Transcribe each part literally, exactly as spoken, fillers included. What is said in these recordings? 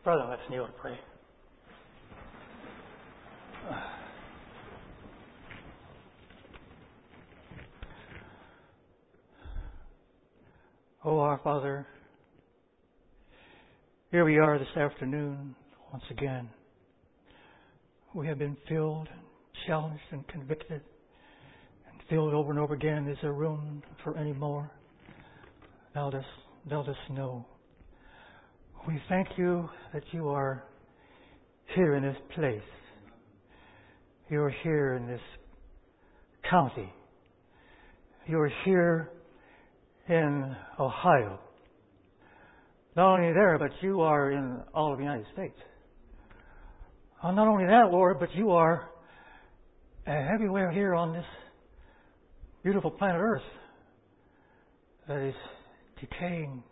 Brother, let's kneel to pray. Oh, our Father, here we are this afternoon once again. We have been filled, challenged, and convicted, and filled over and over again. Is there room for any more? Thou dost, thou dost know. We thank you that you are here in this place. You are here in this county. You are here in Ohio. Not only there, but you are in all of the United States. Uh, not only that, Lord, but you are uh, everywhere here on this beautiful planet Earth that is decaying.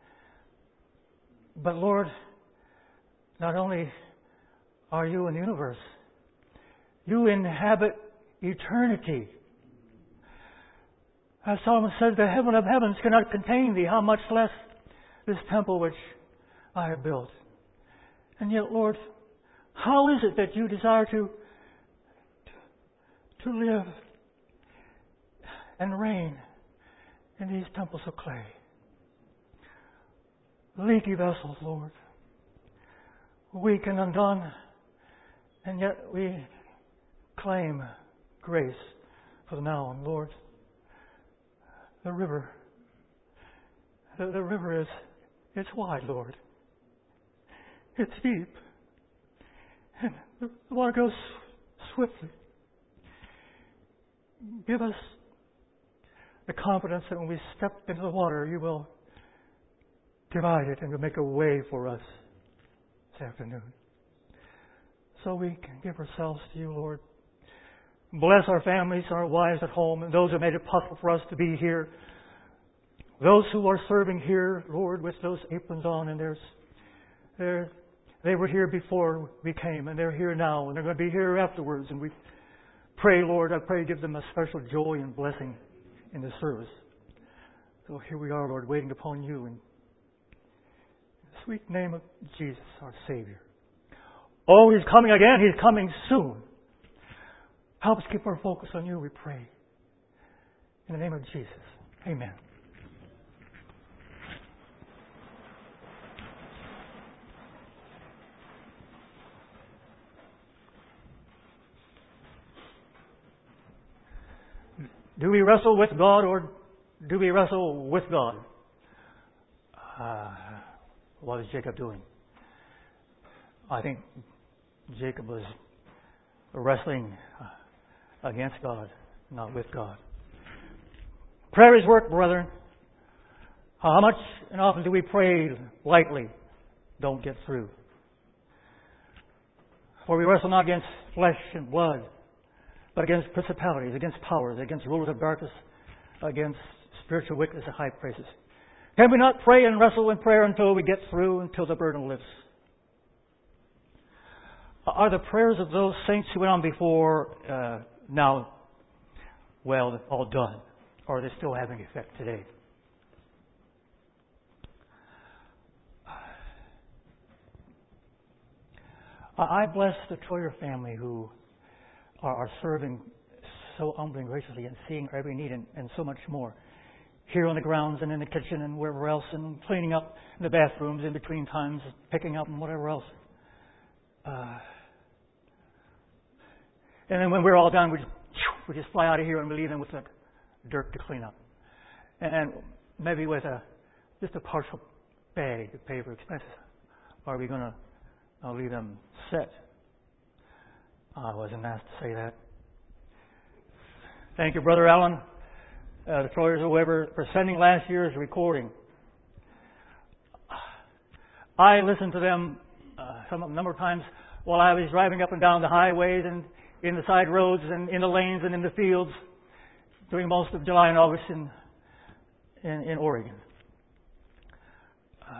But Lord, not only are you in the universe, you inhabit eternity. As Solomon says, the heaven of heavens cannot contain thee, how much less this temple which I have built. And yet, Lord, how is it that you desire to, to, to live and reign in these temples of clay? Leaky vessels, Lord. Weak and undone, and yet we claim grace for the now. And Lord, the river, the, the river is, it's wide, Lord. It's deep. And the water goes swiftly. Give us the confidence that when we step into the water, you will divide it and you'll make a way for us this afternoon. So we can give ourselves to you, Lord. Bless our families, our wives at home, and those who made it possible for us to be here. Those who are serving here, Lord, with those aprons on, and there's, they're, they were here before we came, and they're here now, and they're going to be here afterwards. And we pray, Lord, I pray give them a special joy and blessing in the service. So here we are, Lord, waiting upon you in the sweet name of Jesus, our Savior. Oh, He's coming again. He's coming soon. Help us keep our focus on you, we pray. In the name of Jesus. Amen. Do we wrestle with God or do we wrestle with God? Uh, what is Jacob doing? I think Jacob was wrestling against God, not with God. Prayer is work, brethren. How much and often do we pray lightly? Don't get through. For we wrestle not against flesh and blood, but against principalities, against powers, against rulers of darkness, against spiritual wickedness in high places. Can we not pray and wrestle in prayer until we get through, until the burden lifts? Are the prayers of those saints who went on before uh, now, well, all done? Or are they still having effect today? I bless the Troyer family who are, are serving so humbly and graciously and seeing every need and, and so much more. Here on the grounds and in the kitchen and wherever else, and cleaning up in the bathrooms in between times, picking up and whatever else. Uh, and then when we're all done, we just, we just fly out of here and we leave them with the dirt to clean up. And maybe with a just a partial bag to pay for expenses. Or are we going to uh, leave them set? I wasn't asked to say that. Thank you, Brother Allen, uh, the Troyers or whoever, for sending last year's recording. I listened to them uh, some a number of times while I was driving up and down the highways and in the side roads and in the lanes and in the fields during most of July and August in in, in Oregon. Uh,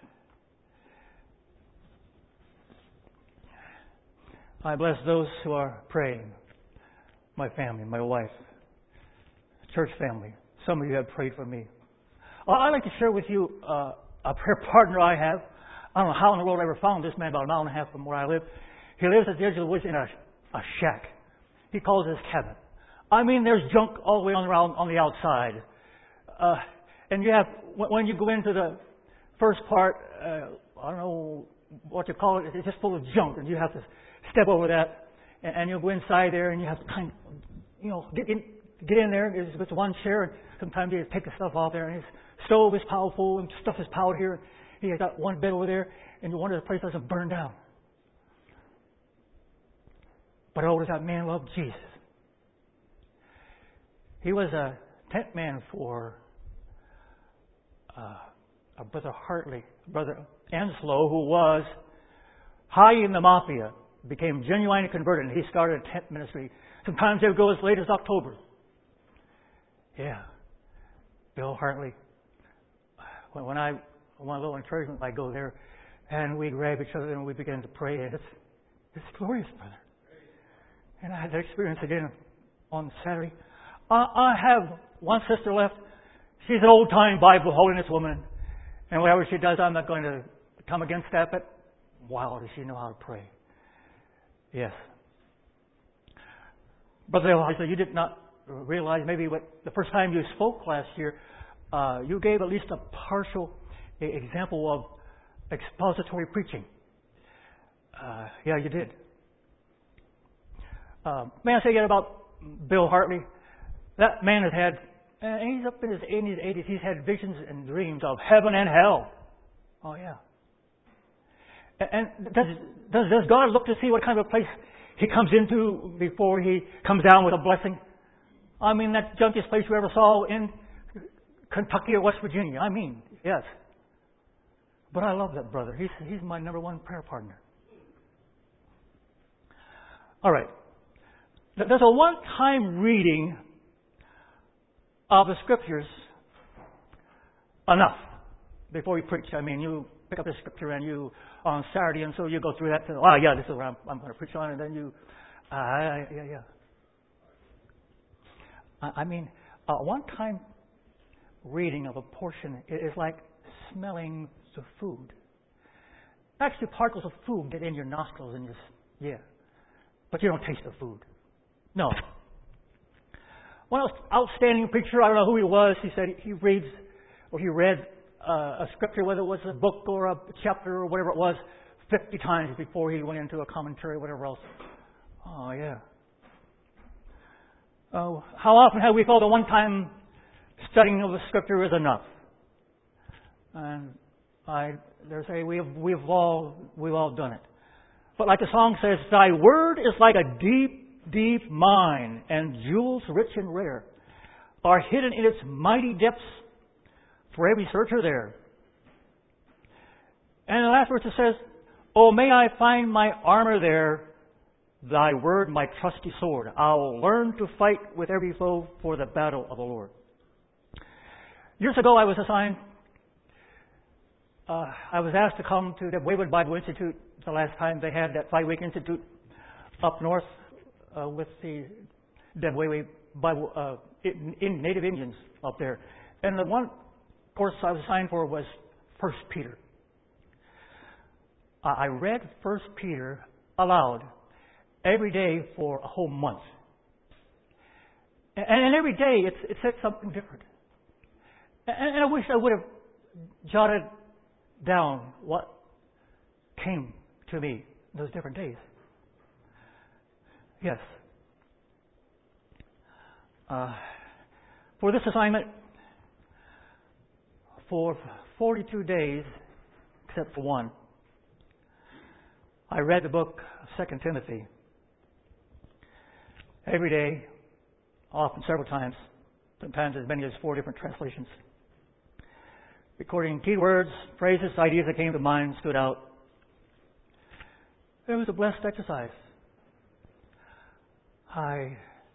I bless those who are praying. My family, my wife, church family. Some of you have prayed for me. I'd like to share with you uh, a prayer partner I have. I don't know how in the world I ever found this man about a mile and a half from where I live. He lives at the edge of the woods in a, a shack. He calls it his cabin. I mean, there's junk all the way on around on the outside. Uh, and you have, when you go into the first part, uh, I don't know what you call it, it's just full of junk, and you have to step over that, and, and you'll go inside there, and you have to kind of, you know, get in, get in there. There's just one chair, and sometimes you take the stuff off there, and his stove is piled full, and stuff is piled here. He has got one bed over there, and you wonder if the place doesn't burn down. But oh, does that man love Jesus? He was a tent man for uh, a brother Hartley, brother Enslow, who was high in the mafia, became genuinely converted, and he started a tent ministry. Sometimes they would go as late as October. Yeah, Bill Hartley. When, when I want a little encouragement, I go there, and we grab each other and we begin to pray. And it's it's glorious, brother. And I had that experience again on Saturday. Uh, I have one sister left. She's an old-time Bible holiness woman. And whatever she does, I'm not going to come against that. But wow, does she know how to pray? Yes. Brother Elijah, you did not realize maybe what the first time you spoke last year, uh, you gave at least a partial example of expository preaching. Uh, yeah, you did. Uh, may I say again about Bill Hartley? That man has had, and he's up in his eighties, he's had visions and dreams of heaven and hell. Oh, yeah. And does, does, does God look to see what kind of a place he comes into before he comes down with a blessing? I mean, that junkiest place you ever saw in Kentucky or West Virginia. I mean, yes. But I love that brother. He's, he's my number one prayer partner. All right. There's a one-time reading of the Scriptures enough before you preach. I mean, you pick up the Scripture and you, on Saturday, and so you go through that. And, oh, yeah, this is what I'm, I'm going to preach on. And then you, uh, yeah, yeah. I, I mean, a one-time reading of a portion is like smelling the food. Actually, particles of food get in your nostrils and you, yeah. But you don't taste the food. No. One outstanding preacher, I don't know who he was, he said he reads or he read uh, a scripture, whether it was a book or a chapter or whatever it was, fifty times before he went into a commentary or whatever else. Oh, yeah. Uh, how often have we felt a one-time studying of the scripture is enough? And I dare say we've we've all we've all done it. But like the song says, Thy word is like a deep, deep mine, and jewels rich and rare are hidden in its mighty depths for every searcher there. And the last verse it says, Oh, may I find my armor there, Thy word my trusty sword. I'll learn to fight with every foe for the battle of the Lord. Years ago I was assigned, uh, I was asked to come to the Wayward Bible Institute the last time they had that five-week institute up north uh, with the Debway Bible uh, in, in Native Indians up there. And the one course I was assigned for was First Peter. Uh, I read First Peter aloud every day for a whole month. And, and every day it, it said something different. And, and I wish I would have jotted down what came to me those different days. Yes. Uh, for this assignment, for forty-two days, except for one, I read the book of Second Timothy every day, often several times, sometimes as many as four different translations. Recording key words, phrases, ideas that came to mind, stood out. It was a blessed exercise. I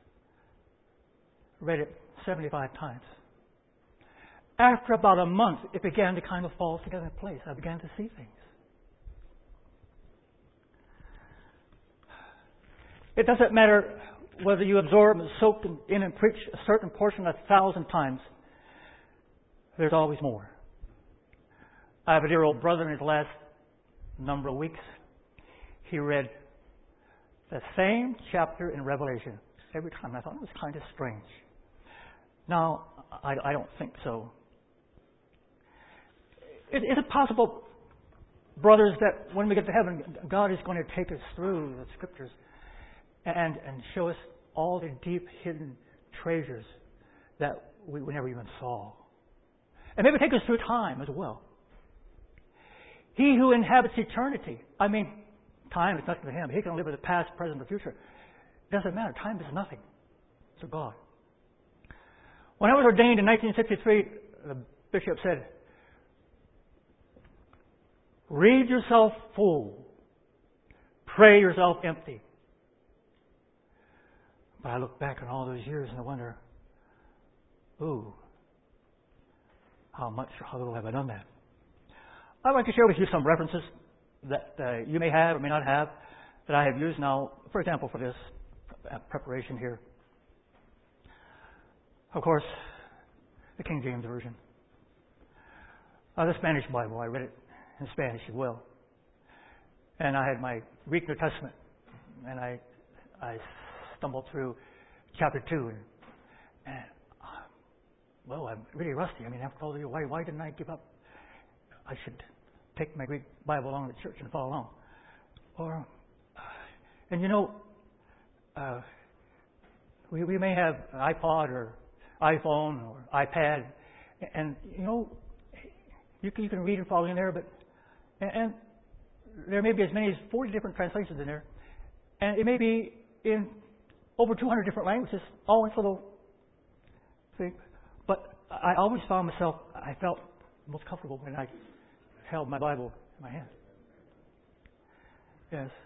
read it seventy-five times. After about a month, it began to kind of fall together in place. I began to see things. It doesn't matter whether you absorb and soak in and preach a certain portion a thousand times. There's always more. I have a dear old brother in his last number of weeks, he read the same chapter in Revelation every time. I thought it was kind of strange. Now, I, I don't think so. Is, is it possible, brothers, that when we get to heaven, God is going to take us through the Scriptures and, and show us all the deep hidden treasures that we, we never even saw? And maybe take us through time as well. He who inhabits eternity, I mean, time is nothing to him. He can live with the past, present, or future. It doesn't matter. Time is nothing to God. When I was ordained in nineteen sixty-three, the bishop said, read yourself full, pray yourself empty. But I look back on all those years and I wonder, ooh, how much or how little have I done that? I'd like to share with you some references that uh, you may have or may not have that I have used now, for example, for this preparation here. Of course, the King James Version. Uh, the Spanish Bible, I read it in Spanish as well. And I had my Greek New Testament, and I I stumbled through chapter two, and, and uh, well, I'm really rusty. I mean, after all the years, why why didn't I give up? I should take my Greek Bible along to church and follow along. Or, uh, and you know, uh, we we may have an iPod or iPhone or iPad, and you know, you can you can read and follow in there, but and, and there may be as many as forty different translations in there, and it may be in over two hundred different languages, all in a little thing. But I always found myself, I felt most comfortable when I held my Bible in my hand. Yes.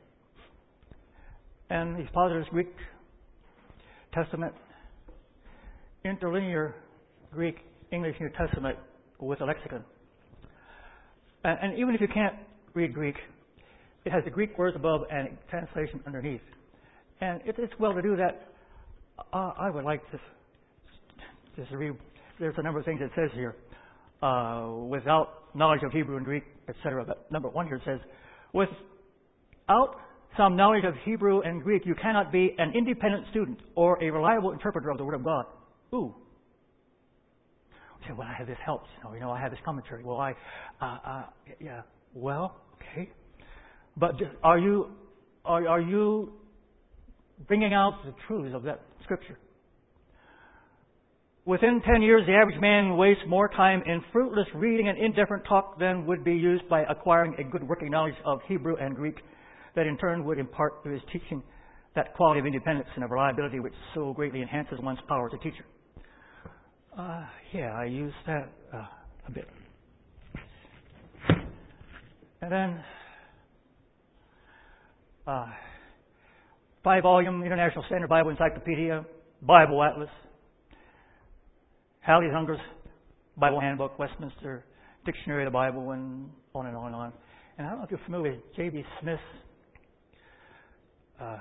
And these positives, Greek Testament, interlinear Greek, English New Testament with a lexicon. And, and even if you can't read Greek, it has the Greek words above and translation underneath. And it, it's well to do that. Uh, I would like to just read. There's a number of things it says here. Uh, without knowledge of Hebrew and Greek, et cetera. But number one here says, without some knowledge of Hebrew and Greek, you cannot be an independent student or a reliable interpreter of the Word of God. Ooh. You say, well, I have this helps. You know, you know, I have this commentary. Well, I, uh, uh, yeah. Well, okay. But just, are you, are, are you bringing out the truths of that Scripture? Within ten years, the average man wastes more time in fruitless reading and indifferent talk than would be used by acquiring a good working knowledge of Hebrew and Greek that in turn would impart to his teaching that quality of independence and of reliability which so greatly enhances one's power as a teacher. Uh, yeah, I use that uh, a bit. And then, uh, five-volume International Standard Bible Encyclopedia, Bible Atlas, Halley's Unger's Bible Handbook, Westminster Dictionary of the Bible, and on and on and on. And I don't know if you're familiar with J B Smith's uh,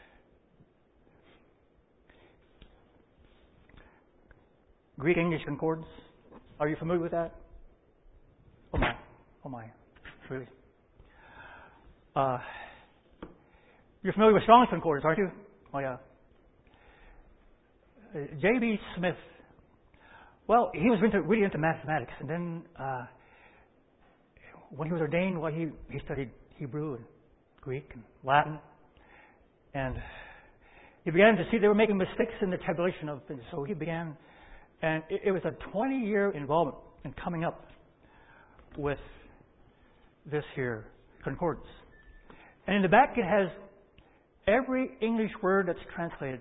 Greek English Concordance. Are you familiar with that? Oh my, oh my, really? Uh, you're familiar with Strong's Concordance, aren't you? Oh yeah. Uh, J B Smith. Well, he was into, really into mathematics, and then uh, when he was ordained, well, he, he studied Hebrew and Greek and Latin, and he began to see they were making mistakes in the tabulation of things. So he began, and it, it was a twenty-year involvement in coming up with this here concordance. And in the back, it has every English word that's translated.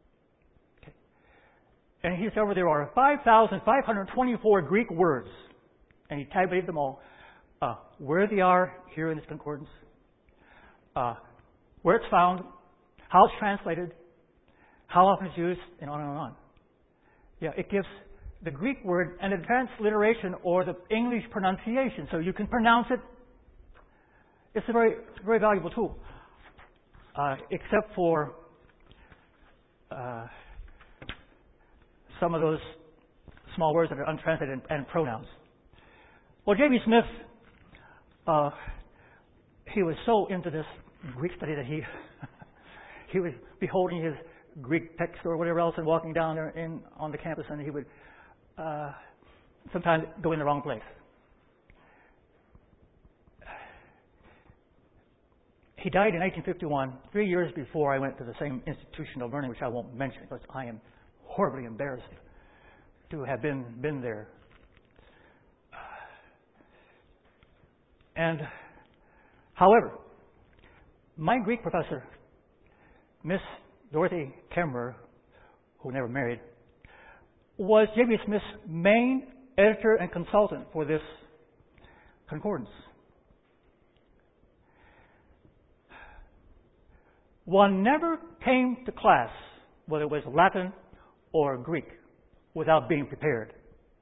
And he discovered there are five thousand five hundred twenty-four Greek words. And he tabulated them all. Uh, where they are here in this concordance. Uh, where it's found. How it's translated. How often it's used. And on and on. Yeah, it gives the Greek word and the transliteration or the English pronunciation. So you can pronounce it. It's a very, very valuable tool. Uh, except for... Uh, some of those small words that are untranslated and, and pronouns. Well, J B Smith uh, he was so into this Greek study that he he was beholding his Greek text or whatever else and walking down there in on the campus, and he would uh, sometimes go in the wrong place. He died in eighteen fifty-one, three years before I went to the same institution of learning, which I won't mention because I am horribly embarrassed to have been been there. And, however, my Greek professor, Miss Dorothy Kemmerer, who never married, was J B Smith's main editor and consultant for this concordance. One never came to class, whether it was Latin or Greek, without being prepared.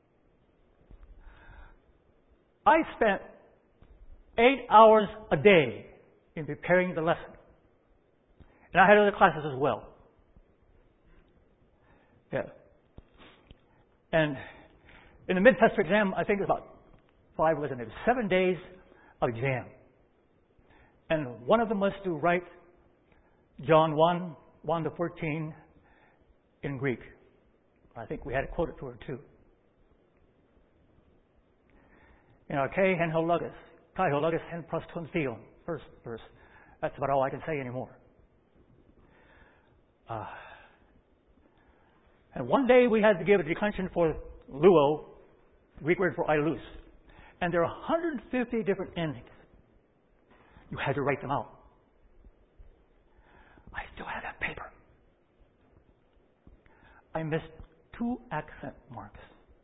I spent eight hours a day in preparing the lesson. And I had other classes as well. Yeah. And in the mid-semester exam, I think it was about five, wasn't it? It was seven days of exam. And one of them was to write John one, one to fourteen in Greek. I think we had to quote it to her too. You know, K hen hologus, Kai hologus hen proston theo. First verse. That's about all I can say anymore. Uh, and one day we had to give a declension for luo, Greek word for I lose. And there are one hundred fifty different endings. You had to write them out. I still have that paper. I missed two accent marks.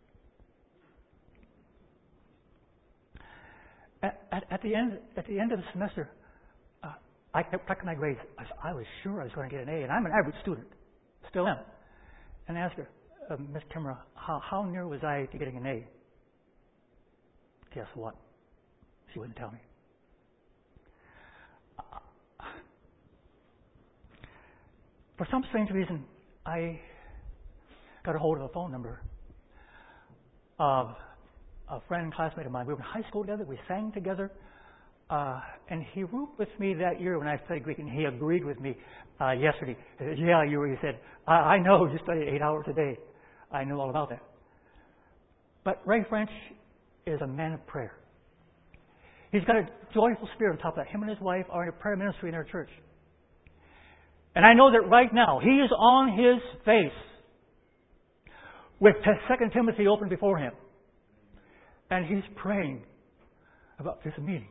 At, at, at the end, at the end of the semester, uh, I kept checking my grades. I, I was sure I was going to get an A, and I'm an average student, still am. And I asked her, uh, Miss Kimura, how, how near was I to getting an A? Guess what? She wouldn't tell me. Uh, for some strange reason, I got a hold of a phone number of a friend, classmate of mine. We were in high school together. We sang together. Uh, and he wrote with me that year when I studied Greek, and he agreed with me uh, yesterday. He said, yeah, you were. He said, I, I know you study eight hours a day. I know all about that. But Ray French is a man of prayer. He's got a joyful spirit on top of that. Him and his wife are in a prayer ministry in our church. And I know that right now, he is on his face with Second Timothy open before him. And he's praying about this meeting.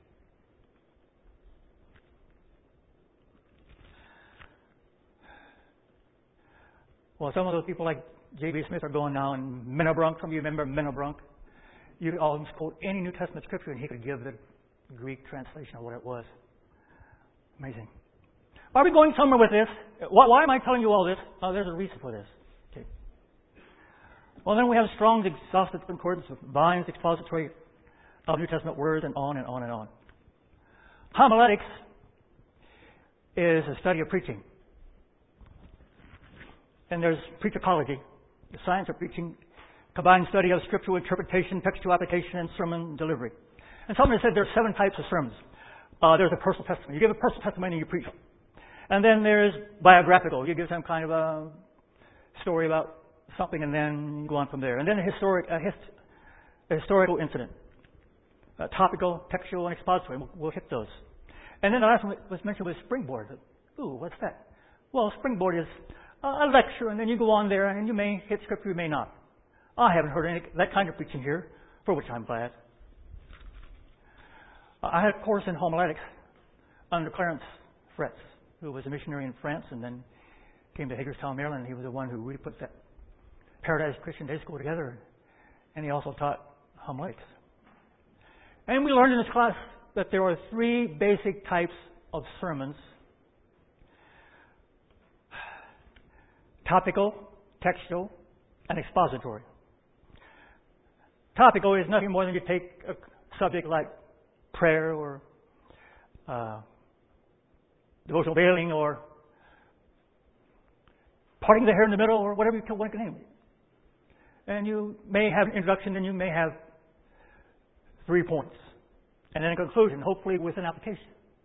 Well, some of those people like J B Smith are going now in Menobronk. Some of you remember Menobronk. You could almost quote any New Testament scripture and he could give the Greek translation of what it was. Amazing. Are we going somewhere with this? Why, why am I telling you all this? Oh, there's a reason for this. Okay. Well, then we have Strong's exhaustive concordance with Vine's expository of New Testament words, and on and on and on. Homiletics is a study of preaching. And there's preachicology, the science of preaching, combined study of scriptural interpretation, textual application, and sermon delivery. And somebody said there are seven types of sermons. Uh, there's a personal testimony. You give a personal testimony and you preach. And then there's biographical. You give some kind of a story about something and then you go on from there. And then a, historic, a, hist, a historical incident. Uh, topical, textual, and expository. We'll, we'll hit those. And then the last one was mentioned was springboard. Ooh, what's that? Well, springboard is a lecture, and then you go on there, and you may hit scripture, you may not. I haven't heard any that kind of preaching here, for which I'm glad. I had a course in homiletics under Clarence Fretz, who was a missionary in France, and then came to Hagerstown, Maryland. He was the one who really put that Paradise Christian Day School together, and he also taught homiletics. And we learned in this class that there are three basic types of sermons: topical, textual, and expository. Topical is nothing more than you take a subject like prayer or uh, devotional veiling or parting the hair in the middle or whatever you want to name it. And you may have an introduction and you may have three points. And then a conclusion, hopefully with an application.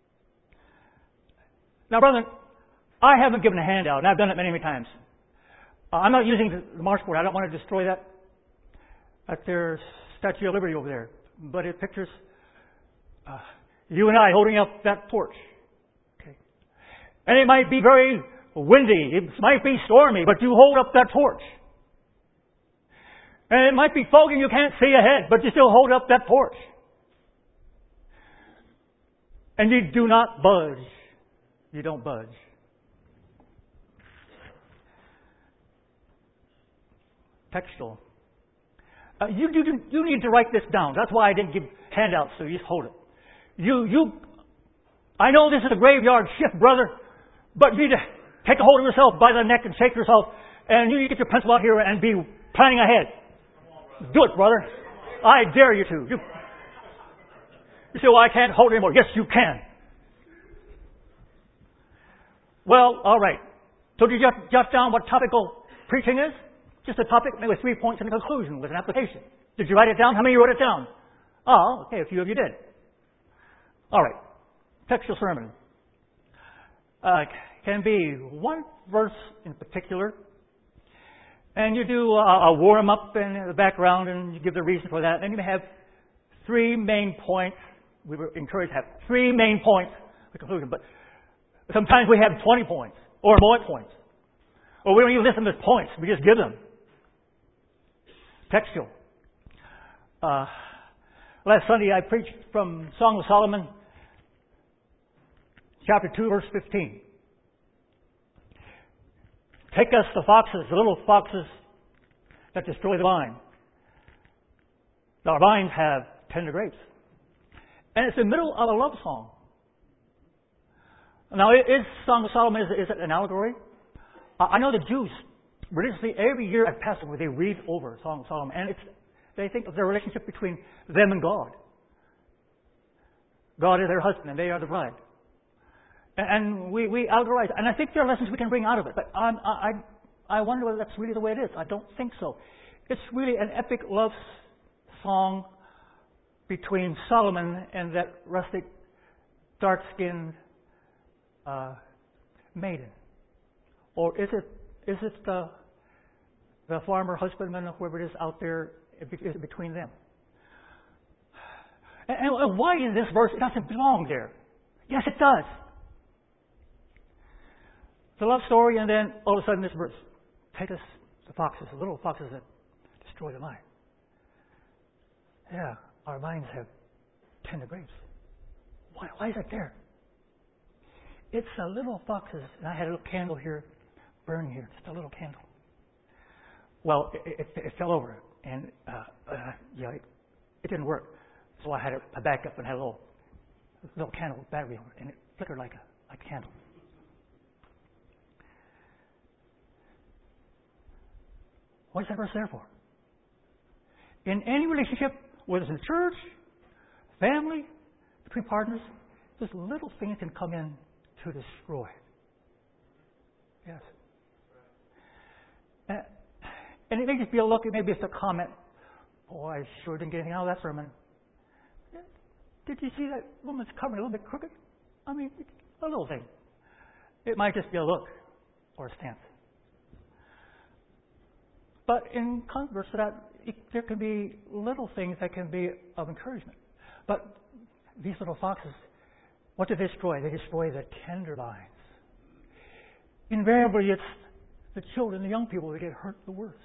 Now, brethren, I haven't given a handout, and I've done it many, many times. Uh, I'm not using the march board. I don't want to destroy that. That's their Statue of Liberty over there. But it pictures uh, you and I holding up that torch. Okay. And it might be very windy. It might be stormy, but you hold up that torch. And it might be foggy and you can't see ahead, but you still hold up that torch. And you do not budge. You don't budge. Textual. Uh, you, you, you need to write this down. That's why I didn't give handouts, so you just hold it. You, you, I know this is a graveyard shift, brother, but you need to take a hold of yourself by the neck and shake yourself, and you need to get your pencil out here and be planning ahead. Do it, brother. I dare you to. You, you say, well, I can't hold it anymore. Yes, you can. Well, all right. So did you jot, jot down what topical preaching is? Just a topic, maybe three points and a conclusion with an application. Did you write it down? How many of you wrote it down? Oh, okay, a few of you did. All right. Textual sermon. Uh, can be one verse in particular. And you do a, a warm-up in the background and you give the reason for that. And you may have three main points. We were encouraged to have three main points for conclusion. But sometimes we have twenty points or more points. Or we don't even listen to points. We just give them. Textual. Uh, last Sunday I preached from Song of Solomon, chapter two, verse fifteen. Take us the foxes, the little foxes that destroy the vine. Our vines have tender grapes. And it's in the middle of a love song. Now, is Song of Solomon, is, is it an allegory? Uh, I know the Jews, religiously, every year at Passover, they read over Song of Solomon. And it's, they think of the relationship between them and God. God is their husband and they are the bride. And we, we allegorize. And I think there are lessons we can bring out of it. But I'm, I, I wonder whether that's really the way it is. I don't think so. It's really an epic love song between Solomon and that rustic, dark-skinned uh, maiden. Or is it is it the, the farmer, husbandman, or whoever it is out there, is it between them? And, and why in this verse it doesn't belong there? Yes, it does. It's a love story, and then all of a sudden this verse, take us the foxes, the little foxes that destroy the vine. Yeah, our vines have tender grapes. Why, why is that there? It's the little foxes, and I had a little candle here, burning here, just a little candle. Well, it, it, it fell over, and uh, uh, yeah, it, it didn't work. So I had a backup and had a little, a little candle with battery on it, and it flickered like a like a candle. What is that verse there for? In any relationship, whether it's in church, family, between partners, this little thing can come in to destroy. Yes. Uh, and it may just be a look, it may be just a comment. Oh, I sure didn't get anything out of that sermon. Did you see that woman's covering a little bit crooked? I mean, a little thing. It might just be a look or a stance. But in converse to that, it, there can be little things that can be of encouragement. But these little foxes, what do they destroy? They destroy the tender vines. Invariably, it's the children, the young people that get hurt the worst.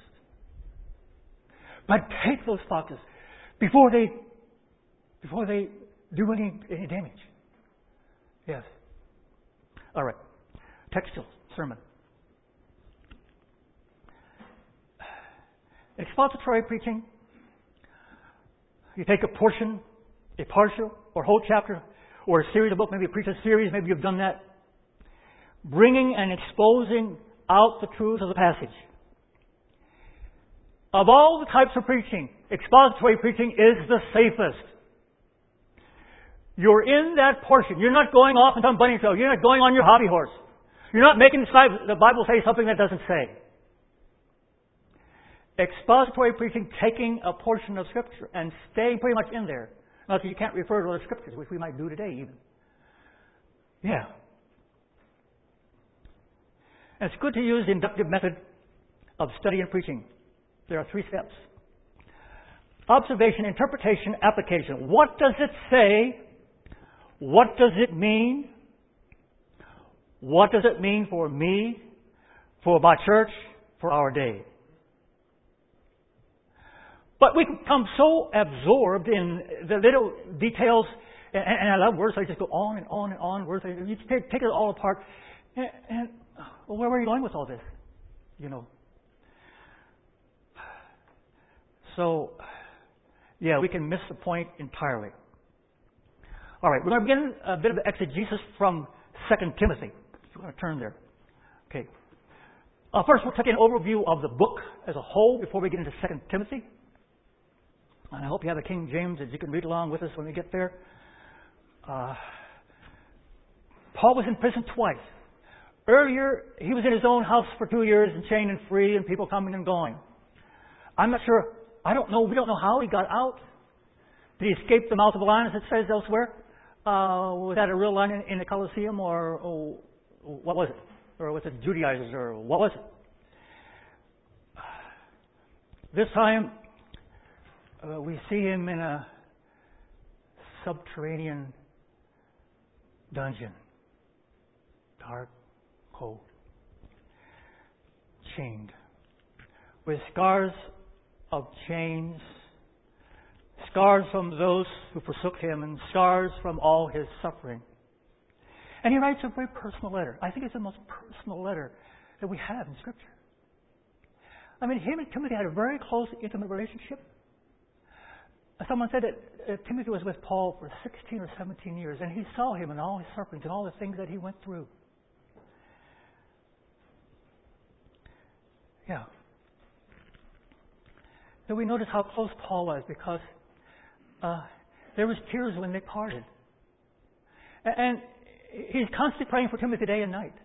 But take those foxes before they before they do any, any damage. Yes. All right. Textual sermon. Expository preaching. You take a portion, a partial or whole chapter, or a series of books. Maybe you preach a series. Maybe you've done that. Bringing and exposing out the truth of the passage. Of all the types of preaching, expository preaching is the safest. You're in that portion. You're not going off on some bunny trail. You're not going on your hobby horse. You're not making the Bible say something that doesn't say. Expository preaching, taking a portion of Scripture and staying pretty much in there. Not that you can't refer to other scriptures, which we might do today even. Yeah. And it's good to use the inductive method of study and preaching. There are three steps. Observation, interpretation, application. What does it say? What does it mean? What does it mean for me, for my church, for our day? But we become so absorbed in the little details, and, and I love words, so I just go on and on and on. Words, you take, take it all apart. And, and well, where were you going with all this? You know. So, yeah, we can miss the point entirely. All right, we're going to begin a bit of exegesis from Second Timothy. We're going to turn there. Okay. Uh, first, we'll take an overview of the book as a whole before we get into Second Timothy. And I hope you have a King James that you can read along with us when we get there. Uh, Paul was in prison twice. Earlier, he was in his own house for two years and chained and free and people coming and going. I'm not sure. I don't know. We don't know how he got out. Did he escape the mouth of a lion, as it says elsewhere? Uh, was that a real lion in, in the Colosseum, or oh, what was it? Or was it Judaizers, or what was it? This time, uh, we see him in a subterranean dungeon. Dark, cold, chained, with scars of chains, scars from those who forsook him, and scars from all his suffering. And he writes a very personal letter. I think it's the most personal letter that we have in Scripture. I mean, him and Timothy had a very close, intimate relationship. Someone said that uh, Timothy was with Paul for sixteen or seventeen years, and he saw him and all his sufferings and all the things that he went through. Yeah. So we notice how close Paul was, because uh, there was tears when they parted. And he's constantly praying for Timothy day and night.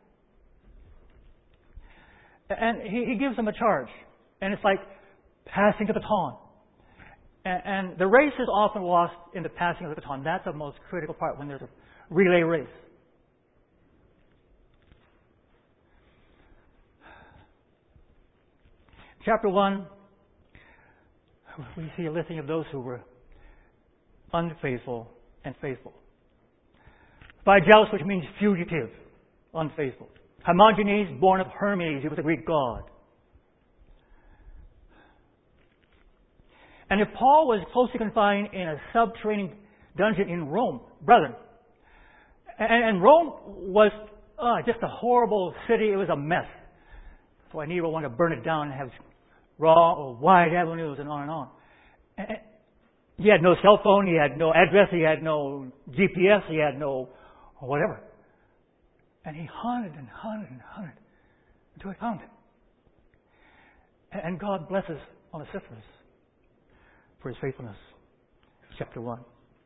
And he, he gives him a charge. And it's like passing the baton. And, and the race is often lost in the passing of the baton. That's the most critical part, when there's a relay race. Chapter one, we see a listing of those who were unfaithful and faithful. Phygelus, which means fugitive, unfaithful. Hermogenes, born of Hermes, he was a Greek god. And if Paul was closely confined in a subterranean dungeon in Rome, brethren, and, and Rome was uh, just a horrible city, it was a mess. So I Nero wanted to burn it down and have raw or wide avenues and on and on. And he had no cell phone, he had no address, he had no G P S, he had no whatever. And he hunted and hunted and hunted until he found him. And God blesses Onesiphorus for his faithfulness. Chapter one.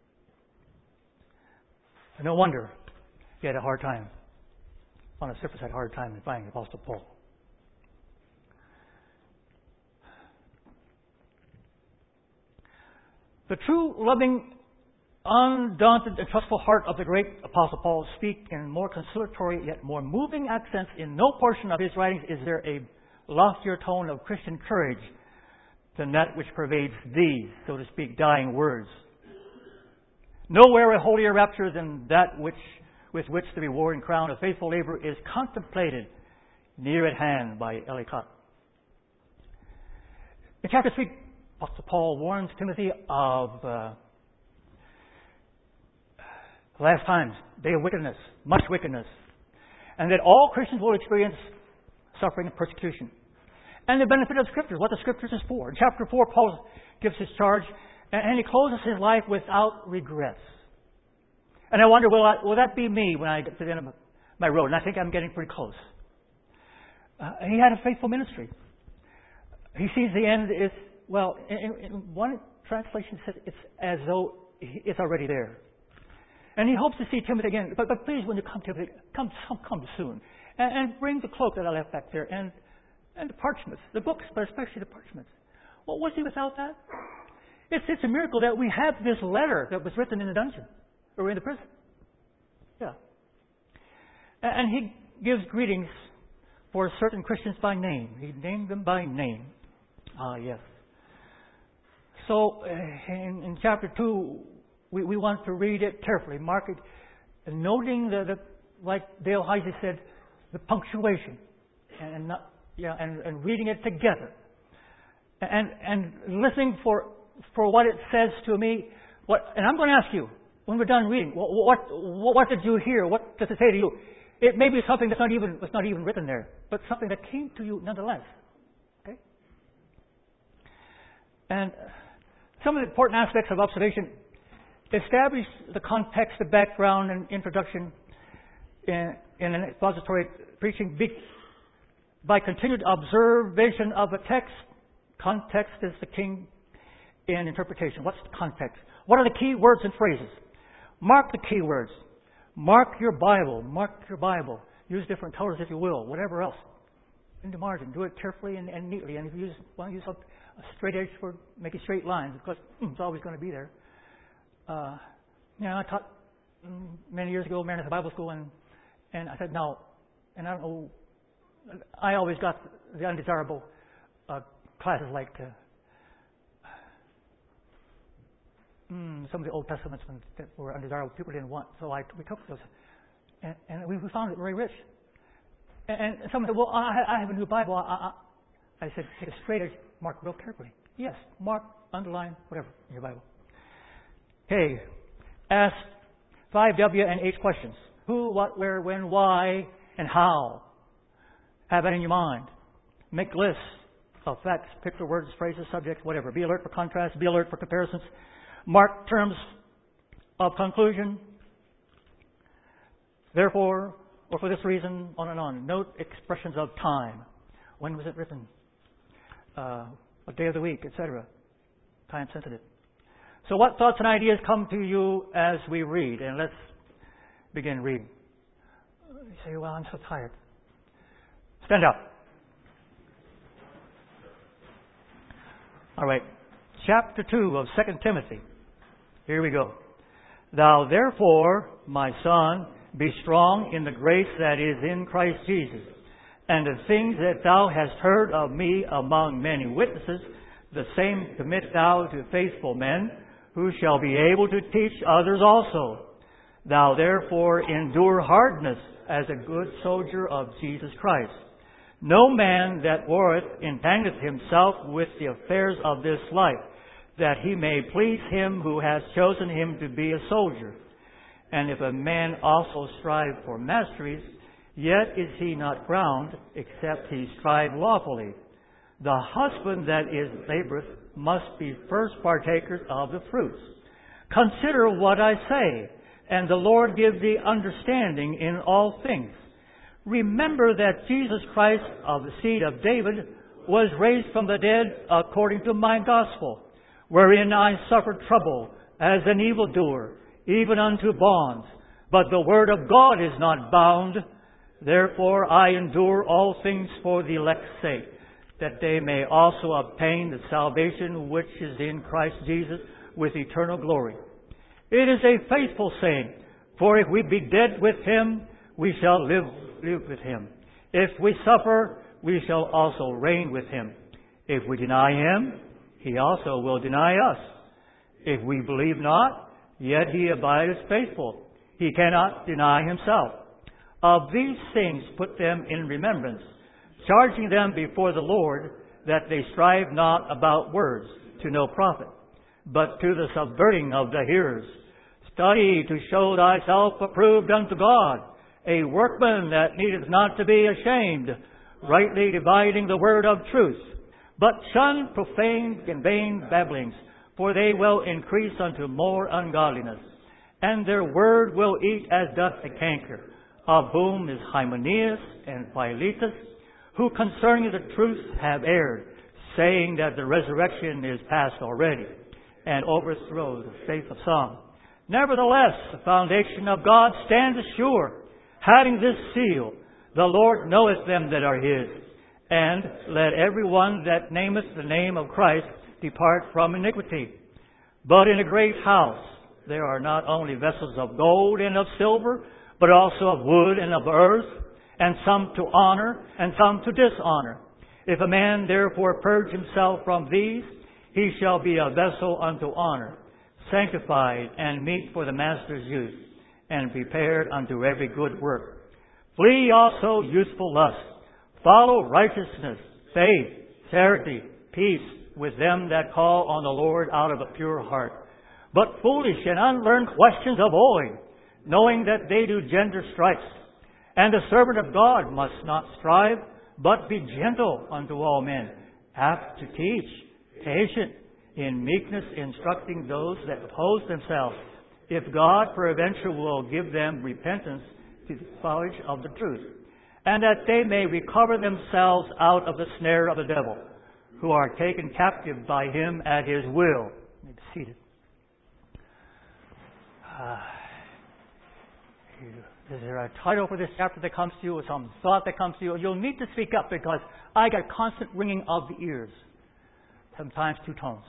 And no wonder he had a hard time. Onesiphorus had a hard time in finding the Apostle Paul. The true, loving, undaunted, and trustful heart of the great Apostle Paul speak in more conciliatory yet more moving accents. In no portion of his writings is there a loftier tone of Christian courage than that which pervades these, so to speak, dying words. Nowhere a holier rapture than that which with which the reward and crown of faithful labor is contemplated near at hand by Ellicott. In chapter three, Apostle Paul warns Timothy of uh, last times, day of wickedness, much wickedness, and that all Christians will experience suffering and persecution. And the benefit of Scriptures, what the Scriptures is for. In chapter four, Paul gives his charge, and he closes his life without regrets. And I wonder, will, I, will that be me when I get to the end of my road? And I think I'm getting pretty close. Uh, he had a faithful ministry. He sees the end is, well, in, in one translation says it's as though it's already there. And he hopes to see Timothy again. But, but please, when you come, Timothy, come, come, come soon. And, and bring the cloak that I left back there, and, and the parchments, the books, but especially the parchments. What was he without that? It's, it's a miracle that we have this letter that was written in the dungeon or in the prison. Yeah. And he gives greetings for certain Christians by name. He named them by name. Ah, yes. So in, in chapter two, we, we want to read it carefully, mark it, and noting the, the like Dale Heisey said, the punctuation, and, and not yeah, and, and reading it together, and and listening for for what it says to me. What and I'm going to ask you when we're done reading, what what, what did you hear? What does it say to you? It may be something that's not even was not even written there, but something that came to you nonetheless. Okay. And some of the important aspects of observation: establish the context, the background, and introduction in, in an expository preaching by continued observation of a text. Context is the king in interpretation. What's the context? What are the key words and phrases? Mark the key words. Mark your Bible. Mark your Bible. Use different colors if you will. Whatever else. In the margin. Do it carefully and, and neatly. And if you use, want to use a, a straight edge for making straight lines, because mm, it's always going to be there. Uh, you know, I taught mm, many years ago, Maranatha Bible School, and and I said, no, and I don't know, I always got the undesirable uh, classes like uh, mm, some of the Old Testaments that were undesirable people didn't want, so I we took those, and, and we found it very rich. And, and someone said, well, I, I have a new Bible. I, I, I said, take a straight edge, mark real carefully. Yes, mark, underline, whatever in your Bible. Okay, ask five W and H questions. Who, what, where, when, why, and how. Have that in your mind. Make lists of facts, particular words, phrases, subjects, whatever. Be alert for contrast. Be alert for comparisons. Mark terms of conclusion. Therefore, or for this reason, on and on. Note expressions of time. When was it written? Uh, what day of the week, et cetera. Time sensitive. So what thoughts and ideas come to you as we read? And let's begin reading. You say, well, I'm so tired. Stand up. All right. Chapter two of Second Timothy. Here we go. Thou therefore, my son, be strong in the grace that is in Christ Jesus. And the things that thou hast heard of me among many witnesses, the same commit thou to faithful men, who shall be able to teach others also. Thou therefore endure hardness as a good soldier of Jesus Christ. No man that warreth entangleth himself with the affairs of this life, that he may please him who has chosen him to be a soldier. And if a man also strive for masteries, yet is he not crowned, except he strive lawfully. The husband that is laboreth must be first partakers of the fruits. Consider what I say, and the Lord give thee understanding in all things. Remember that Jesus Christ of the seed of David was raised from the dead according to my gospel, wherein I suffered trouble as an evildoer, even unto bonds. But the word of God is not bound. Therefore I endure all things for the elect's sake, that they may also obtain the salvation which is in Christ Jesus with eternal glory. It is a faithful saying, for if we be dead with him, we shall live, live with him. If we suffer, we shall also reign with him. If we deny him, he also will deny us. If we believe not, yet he abideth faithful. He cannot deny himself. Of these things put them in remembrance, charging them before the Lord that they strive not about words to no profit, but to the subverting of the hearers. Study to show thyself approved unto God, a workman that needeth not to be ashamed, rightly dividing the word of truth. But shun profane and vain babblings, for they will increase unto more ungodliness. And their word will eat as doth a canker, of whom is Hymenaeus and Philetus, who concerning the truth have erred, saying that the resurrection is past already, and overthrow the faith of some. Nevertheless, the foundation of God standeth sure, having this seal, the Lord knoweth them that are his. And let every one that nameth the name of Christ depart from iniquity. But in a great house there are not only vessels of gold and of silver, but also of wood and of earth, and some to honor and some to dishonor. If a man therefore purge himself from these, he shall be a vessel unto honor, sanctified and meet for the master's use, and prepared unto every good work. Flee also youthful lust. Follow righteousness, faith, charity, peace with them that call on the Lord out of a pure heart. But foolish and unlearned questions avoid, knowing that they do gender strifes. And the servant of God must not strive, but be gentle unto all men, apt to teach, patient, in meekness instructing those that oppose themselves, if God peradventure will give them repentance to the knowledge of the truth, and that they may recover themselves out of the snare of the devil, who are taken captive by him at his will. You may be seated. Uh, is there a title for this chapter that comes to you, or some thought that comes to you? You'll need to speak up, because I got constant ringing of the ears, sometimes two tones.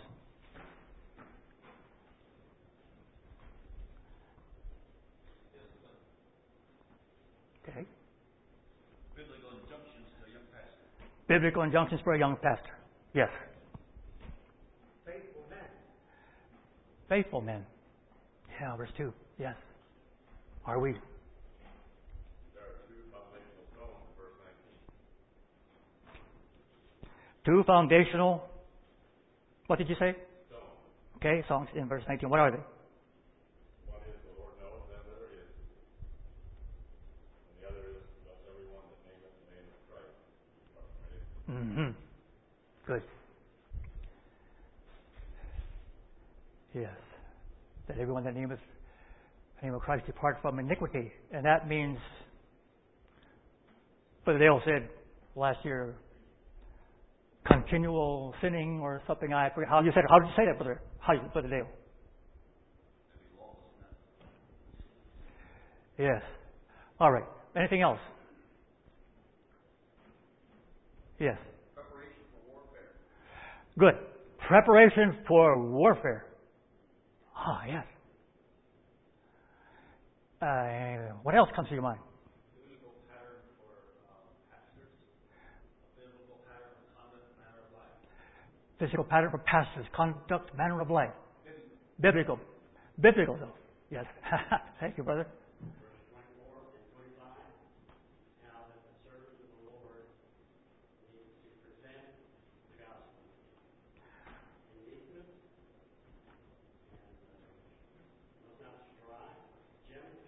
Okay. Biblical injunctions to a young pastor. Biblical injunctions for a young pastor. Yes. Faithful men. Faithful men. Yeah, verse two. Yes. Are we? There are two foundational stones in verse nineteen. Two foundational. What did you say? Stones. Okay, songs in verse nineteen. What are they? One is the Lord knows them that are his. And the other is bless everyone that nameth the name of Christ. Mm-hmm. Good. Yes. That everyone that nameth the name of Christ depart from iniquity. And that means, Brother Dale said last year, continual sinning or something. I forget how you said it. How did you say that, Brother? How did you, Brother Dale? Yes. All right. Anything else? Yes. Preparation for warfare. Good. Preparation for warfare. Ah, yes. Uh, what else comes to your mind? Biblical pattern for um, pastors. A biblical pattern of conduct, manner of life. Physical pattern for pastors, conduct, manner of life. Biblical. Biblical, though. Yes. Thank you, brother. Verse twenty-four and twenty-five. Now that the servant of the Lord needs to present the gospel in meekness and uh, must not strive, gentle.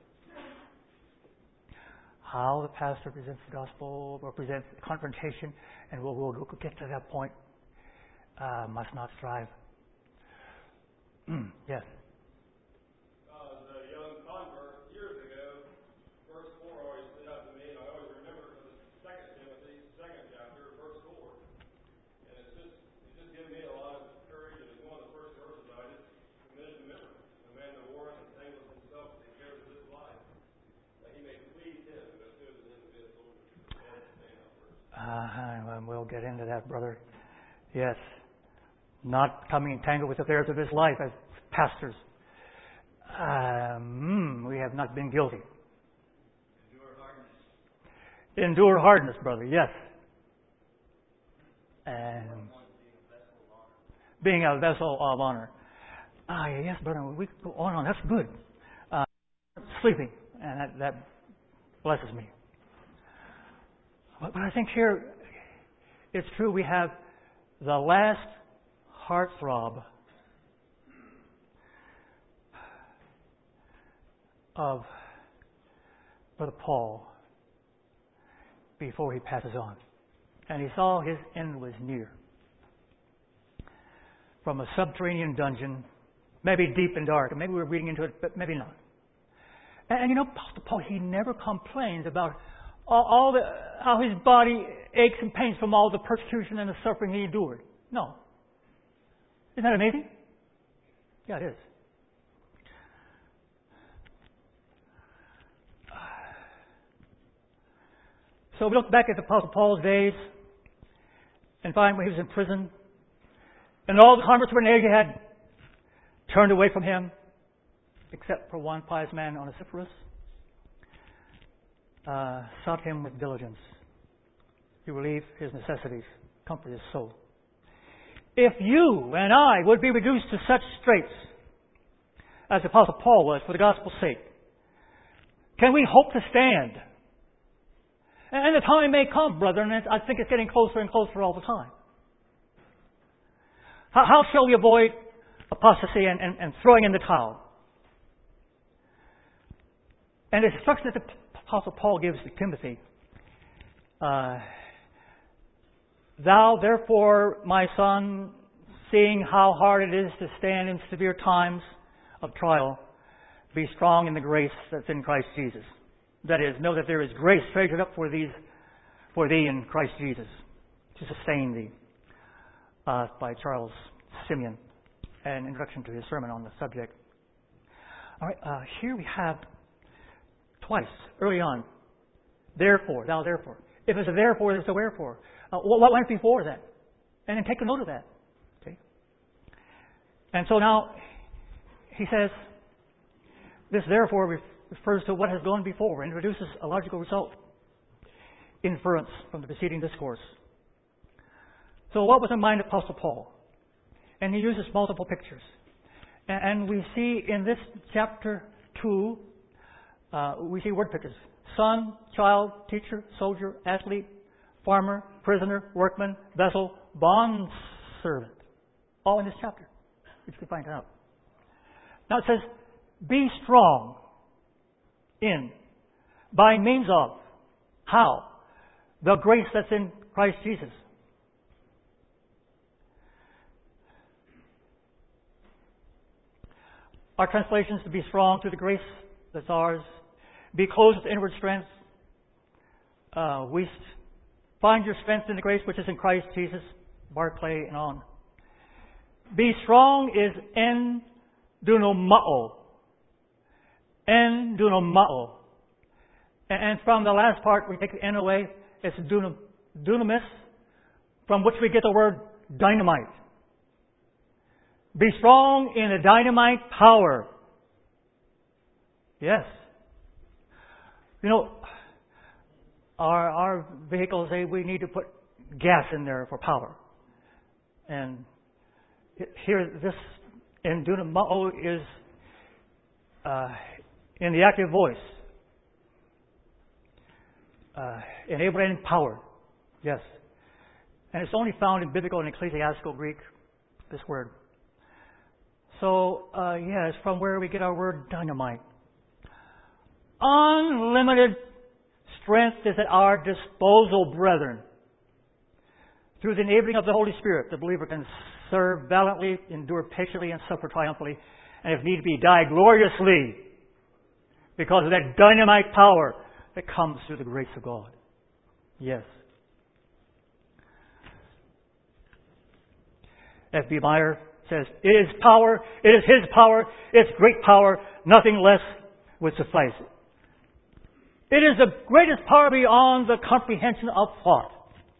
How the pastor presents the gospel, represents confrontation, and we'll, we'll, we'll get to that point. Uh, must not strive. Yes. Uh, as a young convert years ago, verse four always stood out to me, and I always remember it for the second Timothy, second chapter, verse four. And it's just, it just gives me a lot of courage, and it's one of the first verses I just committed to memory. A man that warreth and entangles himself with the cares of this life, that he may please him who has chosen him to be a soldier. And stand up first. Uh, and we'll get into that, brother. Yes. Not coming entangled with the affairs of this life as pastors. Um, we have not been guilty. Endure hardness. Endure hardness, brother. Yes. And being a vessel of honor. Ah, yes, brother. We can go on and on. That's good. Uh, sleeping, and that, that blesses me. But, but I think here it's true. We have the last heartthrob of Brother Paul before he passes on. And he saw his end was near. From a subterranean dungeon, maybe deep and dark, and maybe we're reading into it, but maybe not. And, and you know, Apostle Paul, he never complains about all, all the how his body aches and pains from all the persecution and the suffering he endured. No. Isn't that amazing? Yeah, it is. So we look back at the Apostle Paul's days and find when he was in prison and all the converts were there. He had turned away from him, except for one pious man, Onesiphorus, uh, sought him with diligence to relieve his necessities, comfort his soul. If you and I would be reduced to such straits as the Apostle Paul was for the gospel's sake, can we hope to stand? And the time may come, brethren, and I think it's getting closer and closer all the time. How, how shall we avoid apostasy and, and, and throwing in the towel? And the instruction that the Apostle Paul gives to Timothy, uh, Thou, therefore, my son, seeing how hard it is to stand in severe times of trial, be strong in the grace that's in Christ Jesus. That is, know that there is grace treasured up for these, for thee in Christ Jesus, to sustain thee. Uh, by Charles Simeon, an introduction to his sermon on the subject. All right, uh, here we have twice early on, therefore, thou therefore. If it's a therefore, there's a wherefore. Uh, what went before that? And then take a note of that. Okay. And so now he says, this therefore refers to what has gone before and introduces a logical result, inference from the preceding discourse. So what was in mind of Apostle Paul? And he uses multiple pictures. And we see in this chapter two, uh, we see word pictures. Son, child, teacher, soldier, athlete, farmer, prisoner, workman, vessel, bond servant. All in this chapter, which we find out. Now it says, be strong in, by means of, how? The grace that's in Christ Jesus. Our translation is to be strong through the grace that's ours. Be clothed with inward strength. Uh, we find your strength in the grace which is in Christ Jesus. Barclay and on. Be strong is en dunomao. En dunomao. And from the last part, we take the N away. It's dunam, dunamis, from which we get the word dynamite. Be strong in the dynamite power. Yes. You know, our our vehicles say we need to put gas in there for power. And here, this in dunamao is uh, in the active voice. Uh, enabling power. Yes. And it's only found in biblical and ecclesiastical Greek, this word. So, uh, yeah, it's from where we get our word dynamite. Unlimited strength is at our disposal, brethren. Through the enabling of the Holy Spirit, the believer can serve valiantly, endure patiently, and suffer triumphantly, and if need be, die gloriously because of that dynamite power that comes through the grace of God. Yes. F B Meyer says, it is power, it is His power, it's great power, nothing less would suffice. It is the greatest power beyond the comprehension of thought.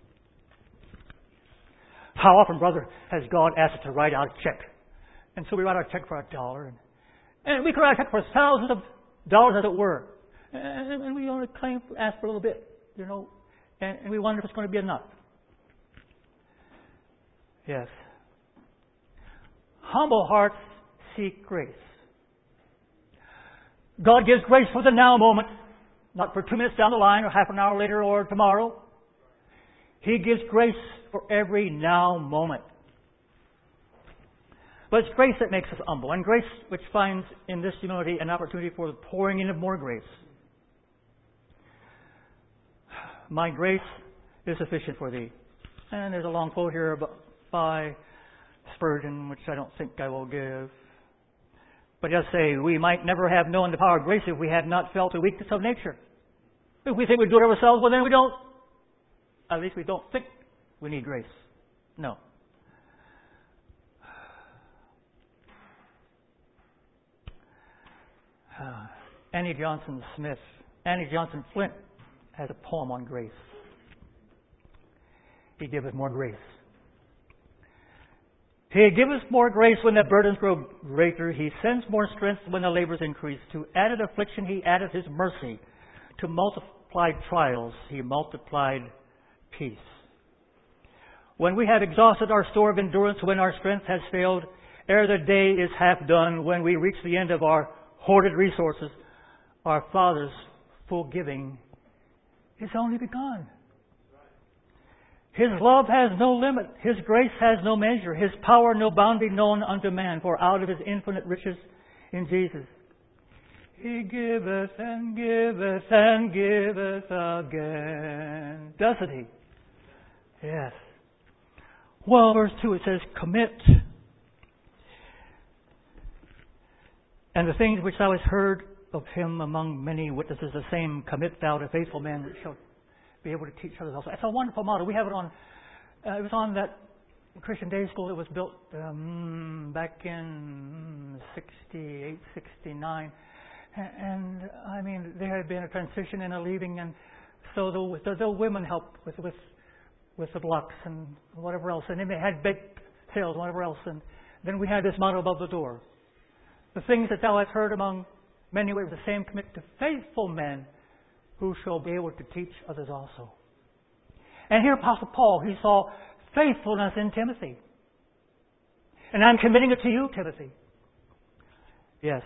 How often, brother, has God asked us to write out a check? And so we write out a check for a dollar, and, and we could write a check for thousands of dollars, as it were. And, and we only claim, ask for a little bit, you know, and, and we wonder if it's going to be enough. Yes. Humble hearts seek grace. God gives grace for the now moment, not for two minutes down the line or half an hour later or tomorrow. He gives grace for every now moment. But it's grace that makes us humble, and grace which finds in this humility an opportunity for the pouring in of more grace. My grace is sufficient for thee. And there's a long quote here by Spurgeon, which I don't think I will give. But just say, we might never have known the power of grace if we had not felt the weakness of nature. If we think we do it ourselves, well then we don't. At least we don't think we need grace. No. Uh, Annie Johnson Smith, Annie Johnson Flint has a poem on grace. He giveth more grace. He giveth more grace when the burdens grow greater. He sends more strength when the labors increase. To added affliction he added his mercy. To multiplied trials he multiplied peace. When we have exhausted our store of endurance, when our strength has failed, ere the day is half done, when we reach the end of our hoarded resources, our Father's full giving is only begun. His love has no limit. His grace has no measure. His power no boundary known unto man. For out of His infinite riches in Jesus, He giveth and giveth and giveth again. Doesn't He? Yes. Well, verse two, it says, commit. And the things which thou hast heard of Him among many witnesses, the same commit thou to faithful men which shall be able to teach others also. It's a wonderful model. We have it on, uh, it was on that Christian Day School that was built um, back in sixty-eight, sixty-nine. And, and, I mean, there had been a transition and a leaving, and so the, the, the women helped with, with, with the blocks and whatever else. And then they had bake sales and whatever else. And then we had this motto above the door. The things that thou hast heard among many were the same commit to faithful men who shall be able to teach others also. And here Apostle Paul, he saw faithfulness in Timothy. And I'm committing it to you, Timothy. Yes.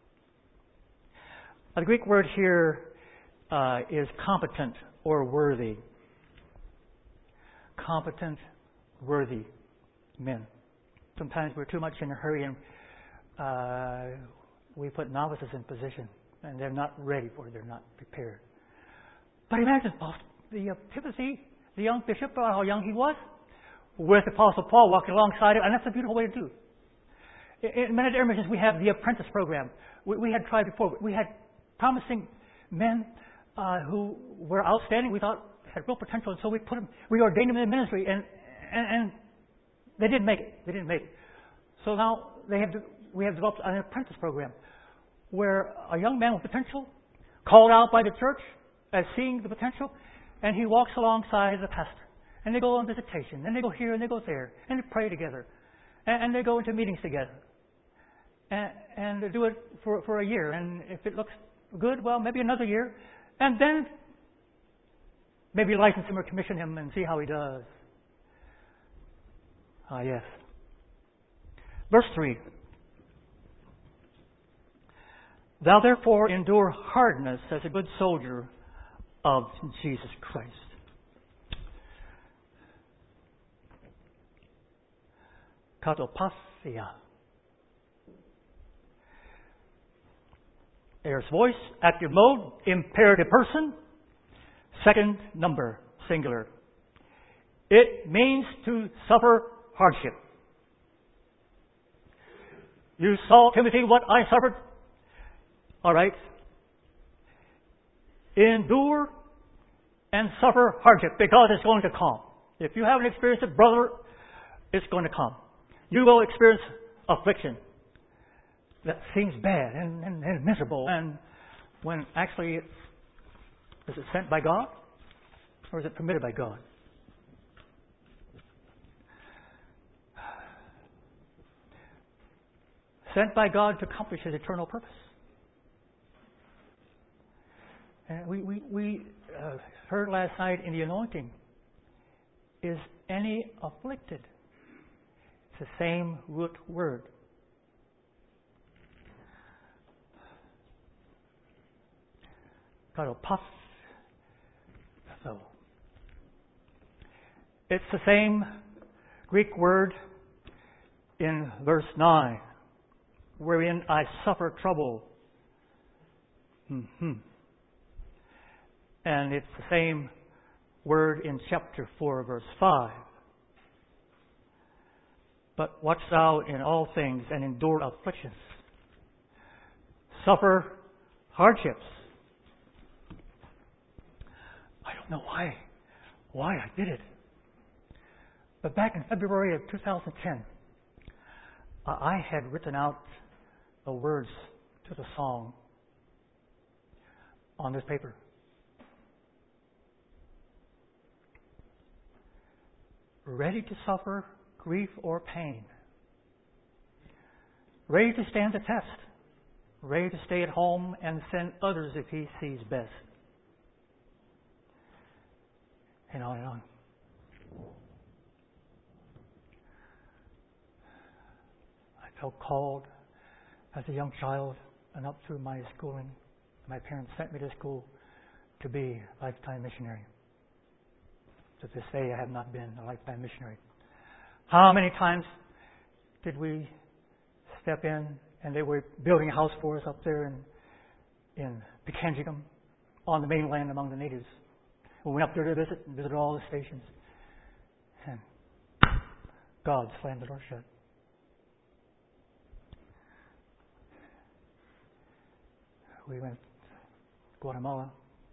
The Greek word here uh, is competent or worthy. Competent, worthy men. Sometimes we're too much in a hurry and uh, we put novices in position and they're not ready for it. They're not prepared. But imagine the uh, Timothy, the young bishop, uh, how young he was, with Apostle Paul walking alongside him, and that's a beautiful way to do it. In many missions, we have the apprentice program. We, we had tried before. We had promising men uh, who were outstanding. We thought had real potential, and so we put them, we ordained them in the ministry, and, and and they didn't make it. They didn't make it. So now they have to, we have developed an apprentice program where a young man with potential, called out by the church as seeing the potential, and he walks alongside the pastor. And they go on visitation, and they go here and they go there, and they pray together, and, and they go into meetings together, and, and they do it for for a year. And if it looks good, well, maybe another year, and then maybe license him or commission him and see how he does. Ah, yes. Verse three. Thou therefore endure hardness as a good soldier of Jesus Christ. Katopathia. Aorist voice, active mode, imperative person, second number, singular. It means to suffer hardship. You saw, Timothy, what I suffered? All right. Endure and suffer hardship because it's going to come. If you haven't experienced it, brother, it's going to come. You will experience affliction that seems bad and, and, and miserable, and when actually it's, is it sent by God or is it permitted by God? Sent by God to accomplish His eternal purpose. And we we, we uh, heard last night in the anointing, is any afflicted. It's the same root word. Katopath. So it's the same Greek word in verse nine, wherein I suffer trouble. Mm-hmm. And it's the same word in chapter four, verse five. But watch thou in all things and endure afflictions. Suffer hardships. I don't know why, why I did it. But back in February of two thousand ten, uh, I had written out the words to the song on this paper. Ready to suffer grief or pain ready to stand the test, ready to stay at home and send others if he sees best. And on and on. I felt called as a young child and up through my schooling. My parents sent me to school to be a lifetime missionary. To this day, I have not been a lifetime missionary. How many times did we step in and they were building a house for us up there in, in Pekanjigam on the mainland among the natives? We went up there to visit and visited all the stations. And God slammed the door shut. We went to Guatemala.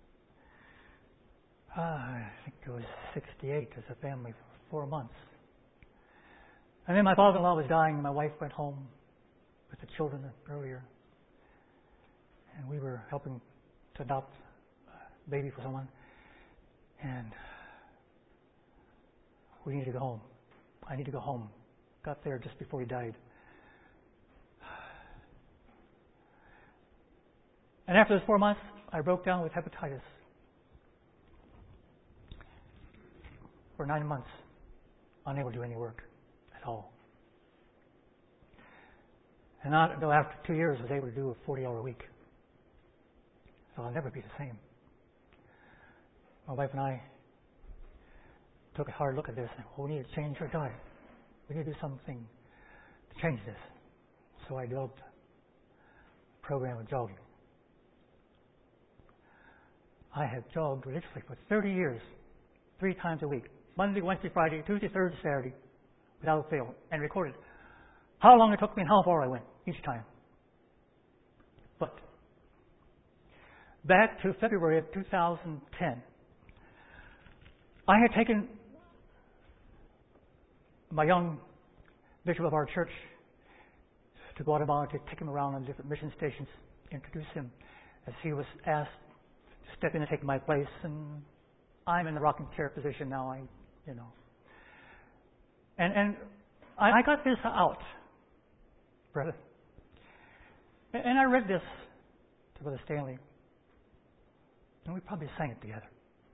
Uh, I think it was sixty-eight as a family for four months. And then my father-in-law was dying and my wife went home with the children earlier. And we were helping to adopt a baby for someone. And we needed to go home. I need to go home. Got there just before he died. And after those four months, I broke down with hepatitis. For nine months, unable to do any work at all. And not until after two years was able to do a forty-hour week. So I'll never be the same. My wife and I took a hard look at this and well, we need to change our diet. We need to do something to change this. So I developed a program of jogging. I have jogged religiously for thirty years, three times a week. Monday, Wednesday, Friday, Tuesday, Thursday, Saturday, without fail, and recorded how long it took me and how far I went each time. But back to February of two thousand ten, I had taken my young bishop of our church to Guatemala to take him around on different mission stations, introduce him as he was asked to step in and take my place. And I'm in the rocking chair position now. I, you know, and and I, I got this out, brother, and, and I read this to Brother Stanley, and we probably sang it together.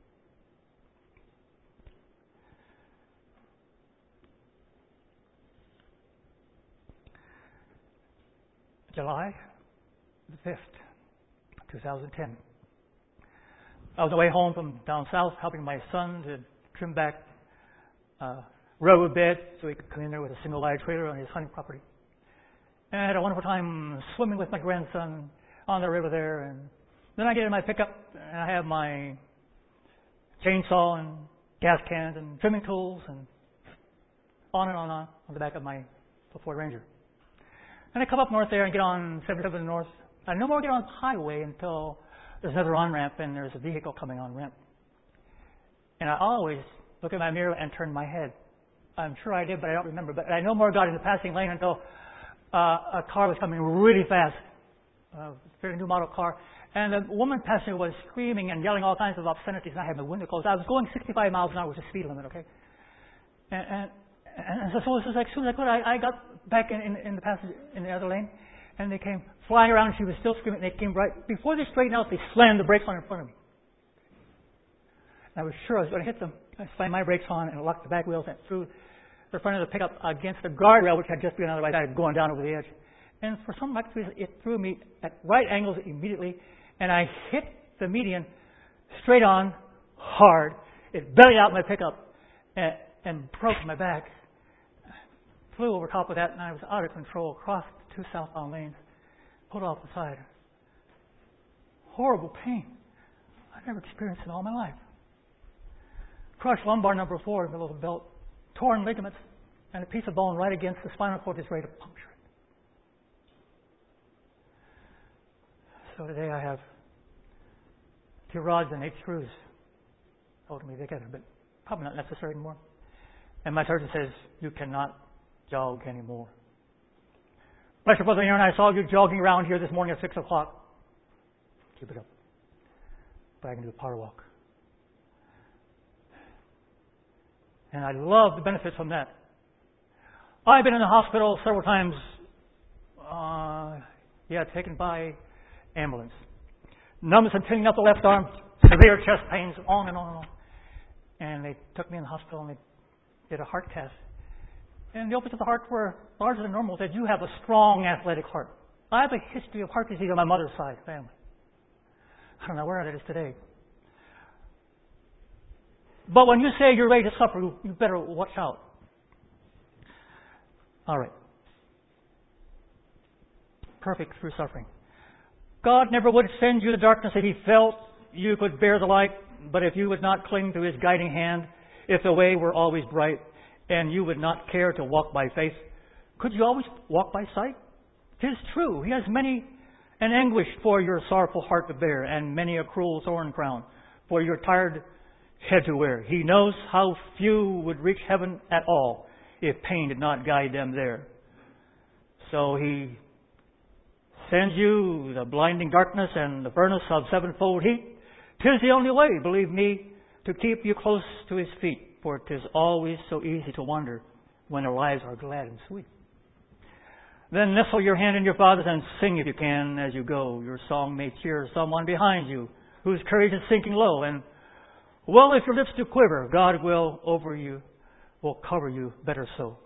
July the fifth, two thousand ten. I was away home from down south helping my son to trim back uh, railroad bed so he could come in there with a single wide trailer on his hunting property. And I had a wonderful time swimming with my grandson on the river there. And then I get in my pickup and I have my chainsaw and gas cans and trimming tools and on and on and on on the back of my Ford Ranger. And I come up north there and get on seventy-seven north. I no more get on the highway until there's another on-ramp and there's a vehicle coming on ramp. And I always look at my mirror and turn my head. I'm sure I did, but I don't remember. But I no more got in the passing lane until uh, a car was coming really fast, a very new model car. And the woman passenger was screaming and yelling all kinds of obscenities, and I had my window closed. I was going sixty-five miles an hour, which is the speed limit, okay? And, and, and so, so as soon as I could, I, I got back in, in, in the passenger, in the other lane, and they came flying around, and she was still screaming. They came right, before they straightened out, they slammed the brakes on in front of me. And I was sure I was going to hit them. I slammed my brakes on and locked the back wheels and threw the front of the pickup against the guardrail, which had just been on the right side, going down over the edge. And for some reason, it threw me at right angles immediately, and I hit the median straight on, hard. It bellied out my pickup and, and broke my back. Flew over top of that, and I was out of control, crossed the two southbound lanes, pulled off the side. Horrible pain. I've never experienced in all my life. Crushed lumbar number four in the middle of the belt, torn ligaments, and a piece of bone right against the spinal cord is ready to puncture it. So today I have two rods and eight screws holding me together, but probably not necessary anymore. And my surgeon says, you cannot jog anymore. Bless your brother Aaron, I saw you jogging around here this morning at six o'clock. Keep it up. But I can do a power walk. And I love the benefits from that. I've been in the hospital several times uh, Yeah, taken by ambulance. Numbness and tingling up the left arm, severe chest pains, on and on and on. And they took me in the hospital and they did a heart test. And the openings of the heart were larger than normal. Said, you have a strong athletic heart. I have a history of heart disease on my mother's side family. I don't know where that is today. But when you say you're ready to suffer, you better watch out. All right. Perfect through suffering. God never would send you the darkness if He felt you could bear the light, but if you would not cling to His guiding hand, if the way were always bright, and you would not care to walk by faith, could you always walk by sight? 'Tis true, He has many an anguish for your sorrowful heart to bear, and many a cruel thorn crown for your tired head to wear. He knows how few would reach heaven at all if pain did not guide them there. So He sends you the blinding darkness and the furnace of sevenfold heat. 'Tis the only way, believe me, to keep you close to His feet, for 'tis always so easy to wander when our lives are glad and sweet. Then nestle your hand in your Father's and sing if you can as you go. Your song may cheer someone behind you whose courage is sinking low. And, well, if your lips do quiver, God will over you, will cover you better so.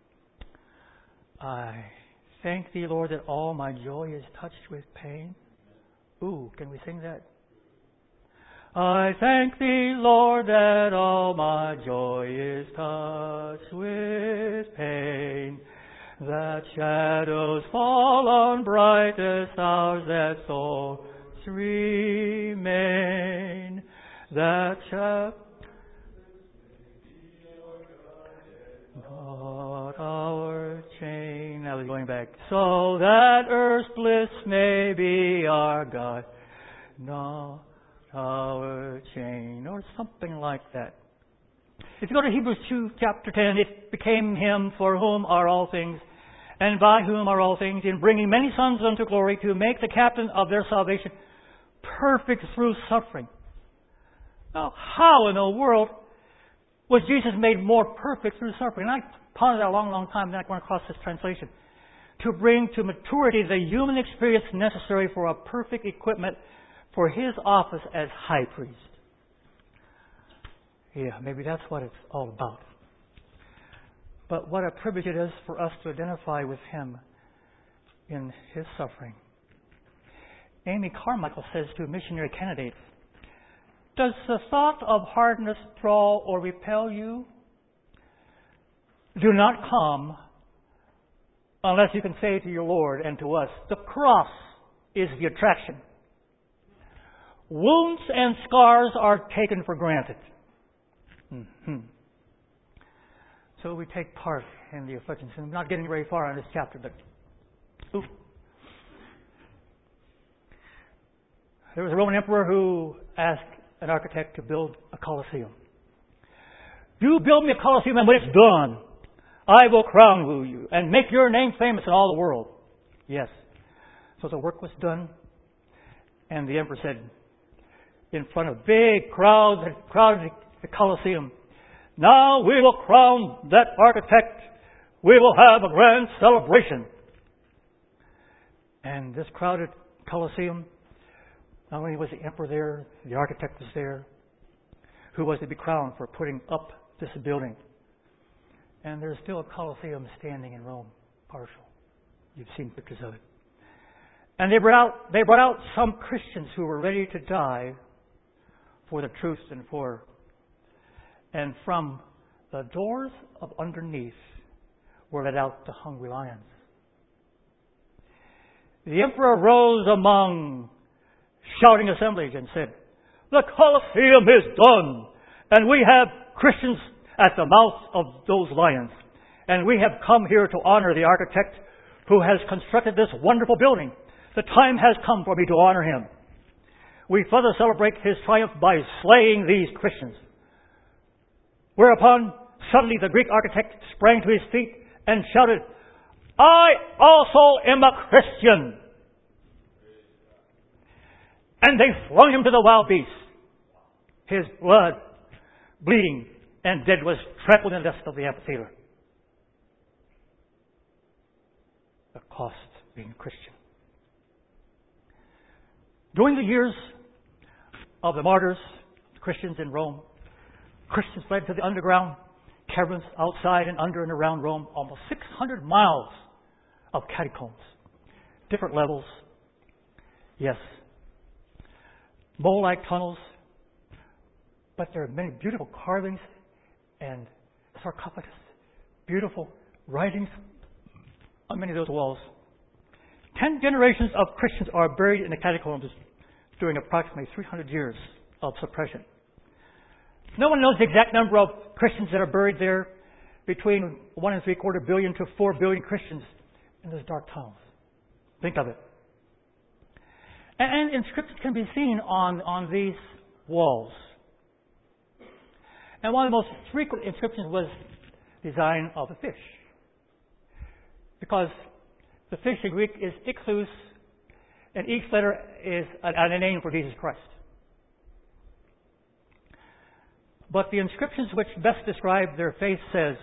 I thank Thee, Lord, that all my joy is touched with pain. Ooh, can we sing that? I thank Thee, Lord, that all my joy is touched with pain, that shadows fall on brightest hours, that souls remain, that shall not our chain. I was going back. So that earth's bliss may be our God, not our chain, or something like that. If you go to Hebrews two, chapter ten, it became Him for whom are all things, and by whom are all things, in bringing many sons unto glory, to make the captain of their salvation perfect through suffering. Now, how in the world was Jesus made more perfect through suffering? And I pondered that a long, long time, and then I went across this translation. To bring to maturity the human experience necessary for a perfect equipment for His office as high priest. Yeah, maybe that's what it's all about. But what a privilege it is for us to identify with Him in His suffering. Amy Carmichael says to missionary candidates, does the thought of hardness draw or repel you? Do not come unless you can say to your Lord and to us, the cross is the attraction. Wounds and scars are taken for granted. Mm-hmm. So we take part in the afflictions. And I'm not getting very far on this chapter, but ooh. There was a Roman emperor who asked an architect to build a Colosseum. You build me a Colosseum, and when it's done, I will crown you and make your name famous in all the world. Yes. So the work was done, and the emperor said, in front of big crowds that crowded the Colosseum, now we will crown that architect. We will have a grand celebration. And this crowded Colosseum, not only was the emperor there, the architect was there, who was to be crowned for putting up this building. And there's still a Colosseum standing in Rome, partial. You've seen pictures of it. And they brought out, they brought out some Christians who were ready to die for the truth and for, and from the doors of underneath were let out the hungry lions. The emperor rose among shouting assemblies and said, the Colosseum is done, and we have Christians at the mouth of those lions. And we have come here to honor the architect who has constructed this wonderful building. The time has come for me to honor him. We further celebrate his triumph by slaying these Christians. Whereupon, suddenly the Greek architect sprang to his feet and shouted, I also am a Christian. And they flung him to the wild beasts. His blood, bleeding and dead, was trampled in the dust of the amphitheater. The cost of being a Christian. During the years of the martyrs, the Christians in Rome, Christians fled to the underground caverns outside and under and around Rome, almost six hundred miles of catacombs, different levels. Yes, mole-like tunnels, but there are many beautiful carvings and sarcophagus, beautiful writings on many of those walls. Ten generations of Christians are buried in the catacombs during approximately three hundred years of suppression. No one knows the exact number of Christians that are buried there, between one and three quarter billion to four billion Christians in those dark tunnels. Think of it. And, and inscriptions can be seen on, on these walls. And one of the most frequent inscriptions was the design of a fish. Because the fish in Greek is ichthus, and each letter is a, a name for Jesus Christ. But the inscriptions which best describe their faith says,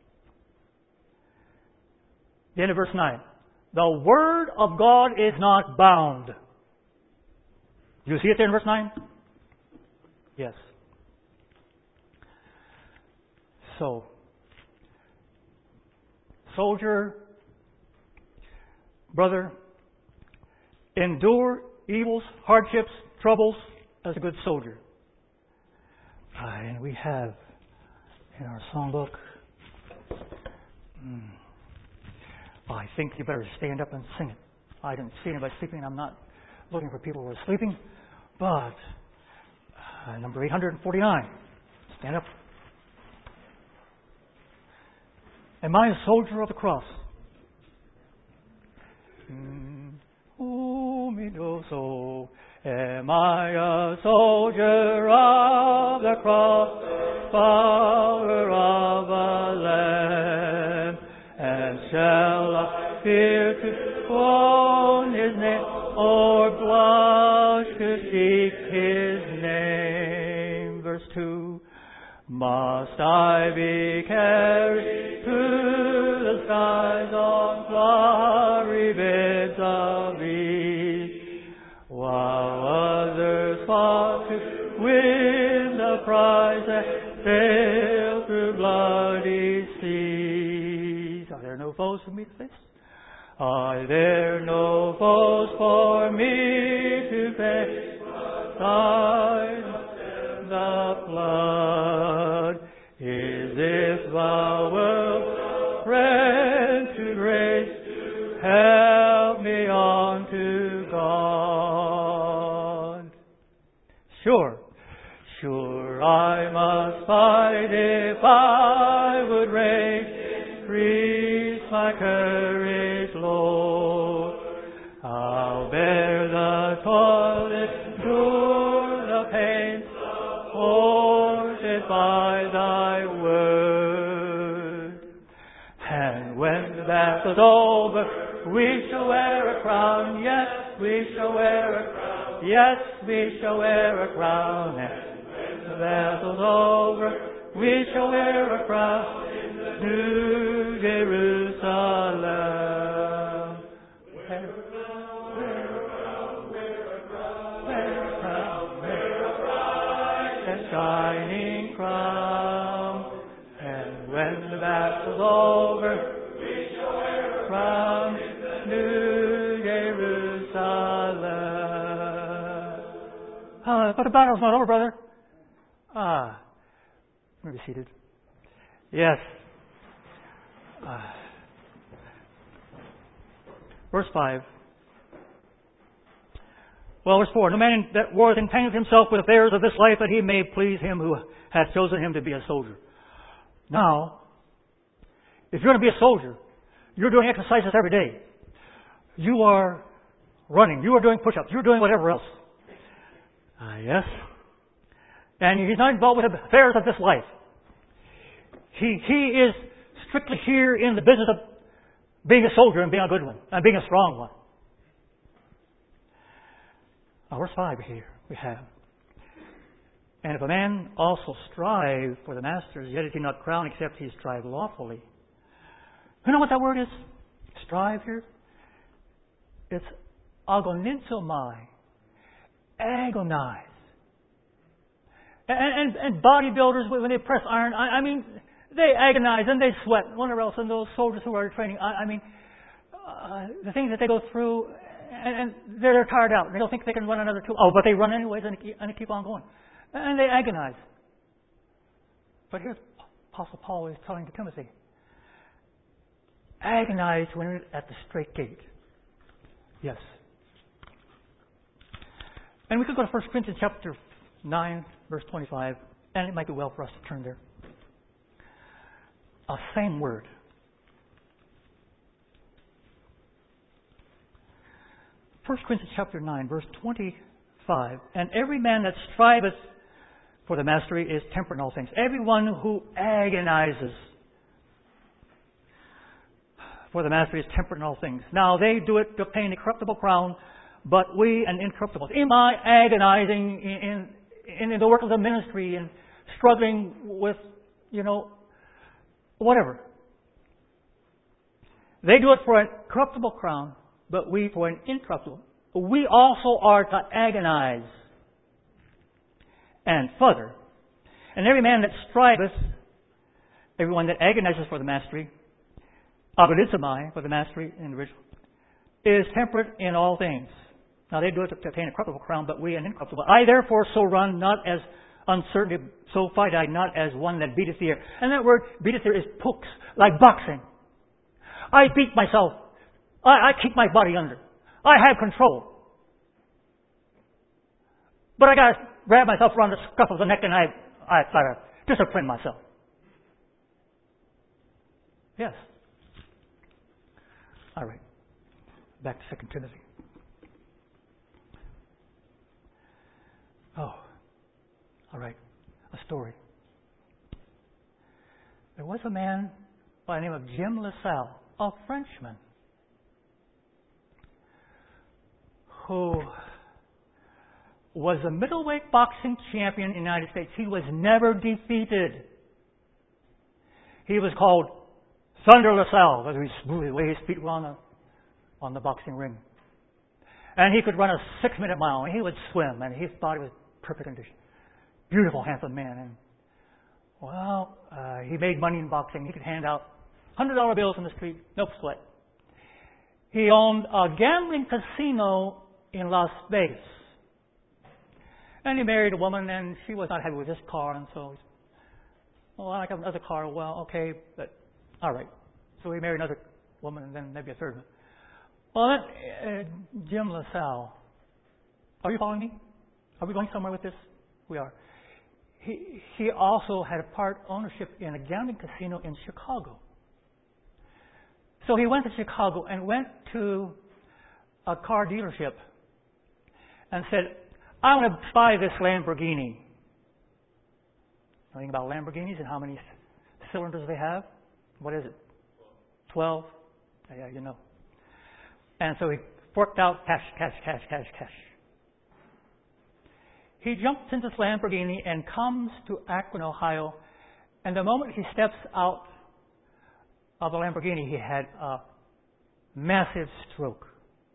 the end of verse nine, the Word of God is not bound. Do you see it there in verse nine? Yes. So, soldier, brother, endure evils, hardships, troubles as a good soldier. Uh, and we have in our songbook, mm, oh, I think you better stand up and sing it. I didn't see anybody sleeping, and I'm not looking for people who are sleeping, but uh, number eight hundred forty-nine. Stand up. Am I a soldier of the cross? Mm, uminoso. Am I a soldier of the cross, follower of a Lamb? And shall I fear to own His name, or blush to seek His name? Verse two. Must I be carried to the skies on glory beds of ease, while others fought to win the prize and sail through bloody seas? Are there no foes for me to face? Are there no foes for me to face? Beside the flood, is this the world's friend to grace? Help me on to God. Sure, sure I must fight if I would reign. Increase my courage, Lord. I'll bear the toil, endure the pain, supported by Thy word. And when the battle's over, we shall wear a crown. Yes, we shall wear a crown. Yes, we shall wear a crown. And when the battle's over, we shall wear a crown in the New Jerusalem. Wear a crown, wear a crown, wear a crown, wear a crown, wear a bright and shining crown. And when the battle's over, we shall wear a crown in the New Jerusalem. Ah, but the battle's not over, brother. Ah, maybe seated. Yes. Uh, verse five. Well, verse four. No man that warreth entangleth himself with affairs of this life, that he may please him who hath chosen him to be a soldier. Now, if you're going to be a soldier, you're doing exercises every day. You are running. You are doing push-ups. You're doing whatever else. Ah, uh, yes. And he's not involved with the affairs of this life. He, he is strictly here in the business of being a soldier and being a good one, and being a strong one. Now, verse five here we have. And if a man also strive for the masters, yet is he not crowned, except he strive lawfully. You know what that word is? Strive here? It's agonizomai. agonize. And, and, and bodybuilders, when they press iron, I, I mean, they agonize and they sweat, whatever else. And those soldiers who are training, I, I mean, uh, the things that they go through, and, and they're, they're tired out. They don't think they can run another two. Oh, but they run anyways, and they keep, and they keep on going. And they agonize. But here's Apostle Paul is telling to Timothy, agonize when you're at the straight gate. Yes. And we could go to First Corinthians chapter nine, verse twenty-five, and it might be well for us to turn there. A same word. First Corinthians chapter nine, verse twenty-five. And every man that striveth for the mastery is temperate in all things. Everyone who agonizes for the mastery is temperate in all things. Now they do it to obtain a corruptible crown, but we an incorruptible. Am I agonizing in, in, in the work of the ministry and struggling with, you know, whatever? They do it for a corruptible crown, but we for an incorruptible. We also are to agonize. And further, and every man that striveth, everyone that agonizes for the mastery, abodizomai, for the mastery in the original, is temperate in all things. Now they do it to obtain a corruptible crown, but we an incorruptible. I therefore so run, not as uncertain, so fight I, not as one that beateth the air. And that word beateth the air is pooks, like boxing. I beat myself. I, I keep my body under. I have control. But I got to grab myself around the scruff of the neck and I, I got to discipline myself. Yes. All right. Back to Second Timothy. Oh. All right. A story. There was a man by the name of Jim LaSalle, a Frenchman, who was a middleweight boxing champion in the United States. He was never defeated. He was called Thunder LaSalle, because the way his feet were on the, on the boxing ring. And he could run a six-minute mile, and he would swim, and his body was perfect condition. Beautiful, handsome man. And, well, uh, he made money in boxing. He could hand out one hundred dollar bills in the street, no sweat. He owned a gambling casino in Las Vegas. And he married a woman, and she was not happy with his car, and so, well, I got another car. Well, okay, but all right. So he married another woman, and then maybe a third one. Well, that, uh, Jim LaSalle, are you following me? Are we going somewhere with this? We are. He he also had a part ownership in a gambling casino in Chicago. So he went to Chicago and went to a car dealership and said, I want to buy this Lamborghini. Anything about Lamborghinis and how many cylinders they have? What is it? Twelve? Yeah, you know. And so he forked out cash, cash, cash, cash, cash. He jumps into this Lamborghini and comes to Akron, Ohio. And the moment he steps out of the Lamborghini, he had a massive stroke.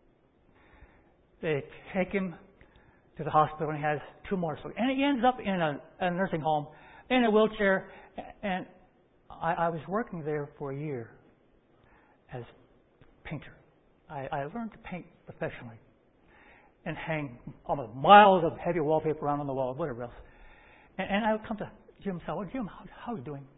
They take him to the hospital, and he has two more strokes. And he ends up in a, a nursing home in a wheelchair. And I, I was working there for a year as a painter. I, I learned to paint professionally and hang almost miles of heavy wallpaper around on the wall, whatever else. And, and I would come to Jim and say, well, Jim, how, how are you doing?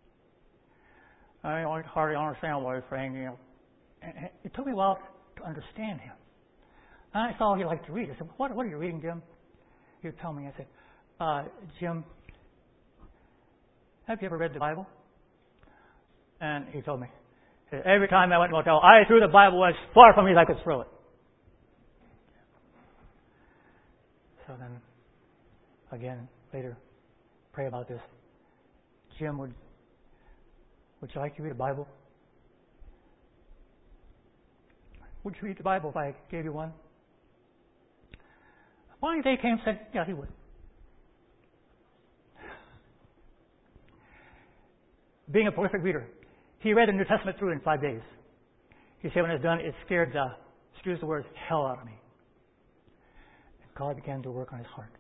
I hardly understand what he's saying. You know. And it took me a while to understand him. And I saw he liked to read. I said, what, what are you reading, Jim? He would tell me. I said, uh, Jim, have you ever read the Bible? And he told me. He said, every time I went to a motel, I threw the Bible as far from me as I could throw it. So then, again, later, pray about this. Jim, would, would you like to read the Bible? Would you read the Bible if I gave you one? Finally, they came and said, yeah, he would. Being a prolific reader, he read the New Testament through in five days. He said when it was done, it scared the, excuse the word, hell out of me. God began to work on his heart.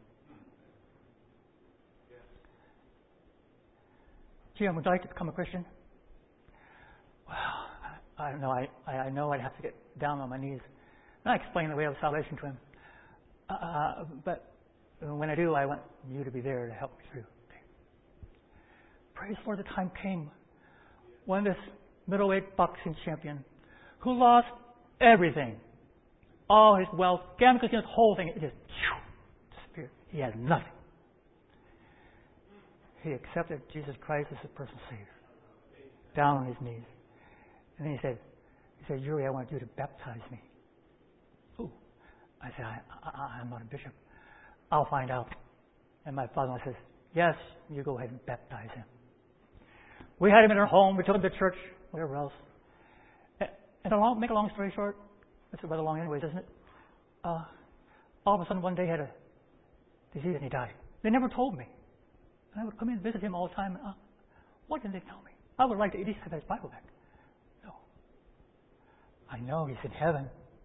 Jim, would you like to become a Christian? Well, I, I don't know. I, I know I'd have to get down on my knees. And I explained the way of salvation to him. Uh, but when I do, I want you to be there to help me through. Okay. Praise the Lord, the time came when this middleweight boxing champion who lost everything, all his wealth, gambled against the whole thing, it just disappeared. He had nothing. He accepted Jesus Christ as his personal Savior, down on his knees. And then he said, he said, Yuri, I want you to baptize me. Ooh. I said, I, I, I'm not a bishop. I'll find out. And my father-in-law says, yes, you go ahead and baptize him. We had him in our home. We took him to church, whatever else. And to long, make a long story short, it's rather long anyways, isn't it? Uh, all of a sudden one day he had a disease and he died. They never told me. And I would come in and visit him all the time. Uh, what didn't they tell me? I would like to at least have his Bible back. No. I know he's in heaven.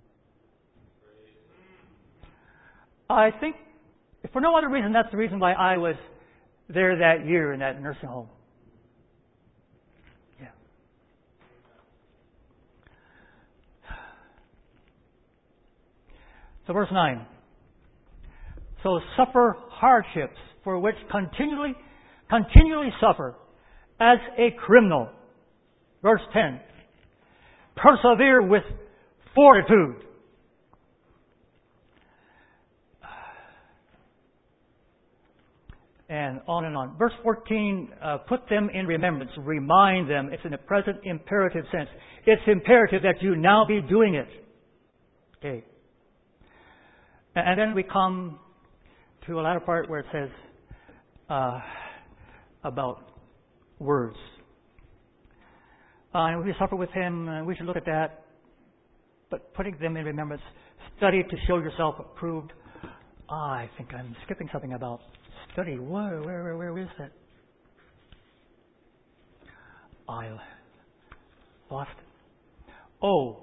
I think, if for no other reason, that's the reason why I was there that year in that nursing home. Yeah. So verse nine. So suffer hardships for which continually, continually suffer as a criminal. Verse ten. Persevere with fortitude. And on and on. Verse fourteen, uh, put them in remembrance. Remind them. It's in the present imperative sense. It's imperative that you now be doing it. Okay. And then we come to a latter part where it says uh, about words. Uh, and we suffer with him. Uh, we should look at that. But putting them in remembrance. Study to show yourself approved. Ah, I think I'm skipping something about study. Where, where, where, where is that? I lost it. Oh.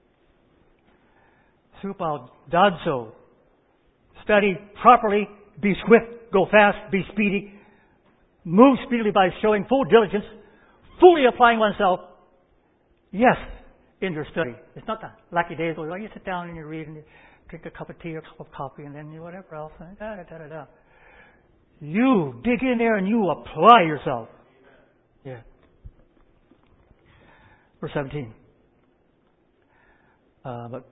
Supaudazo. Study properly. Be swift. Go fast. Be speedy. Move speedily by showing full diligence. Fully applying oneself. Yes, in your study. It's not the lucky days where you sit down and you read and you drink a cup of tea or a cup of coffee and then you whatever else. And da, da, da, da, da. You dig in there and you apply yourself. Yeah. Verse seventeen. Uh, but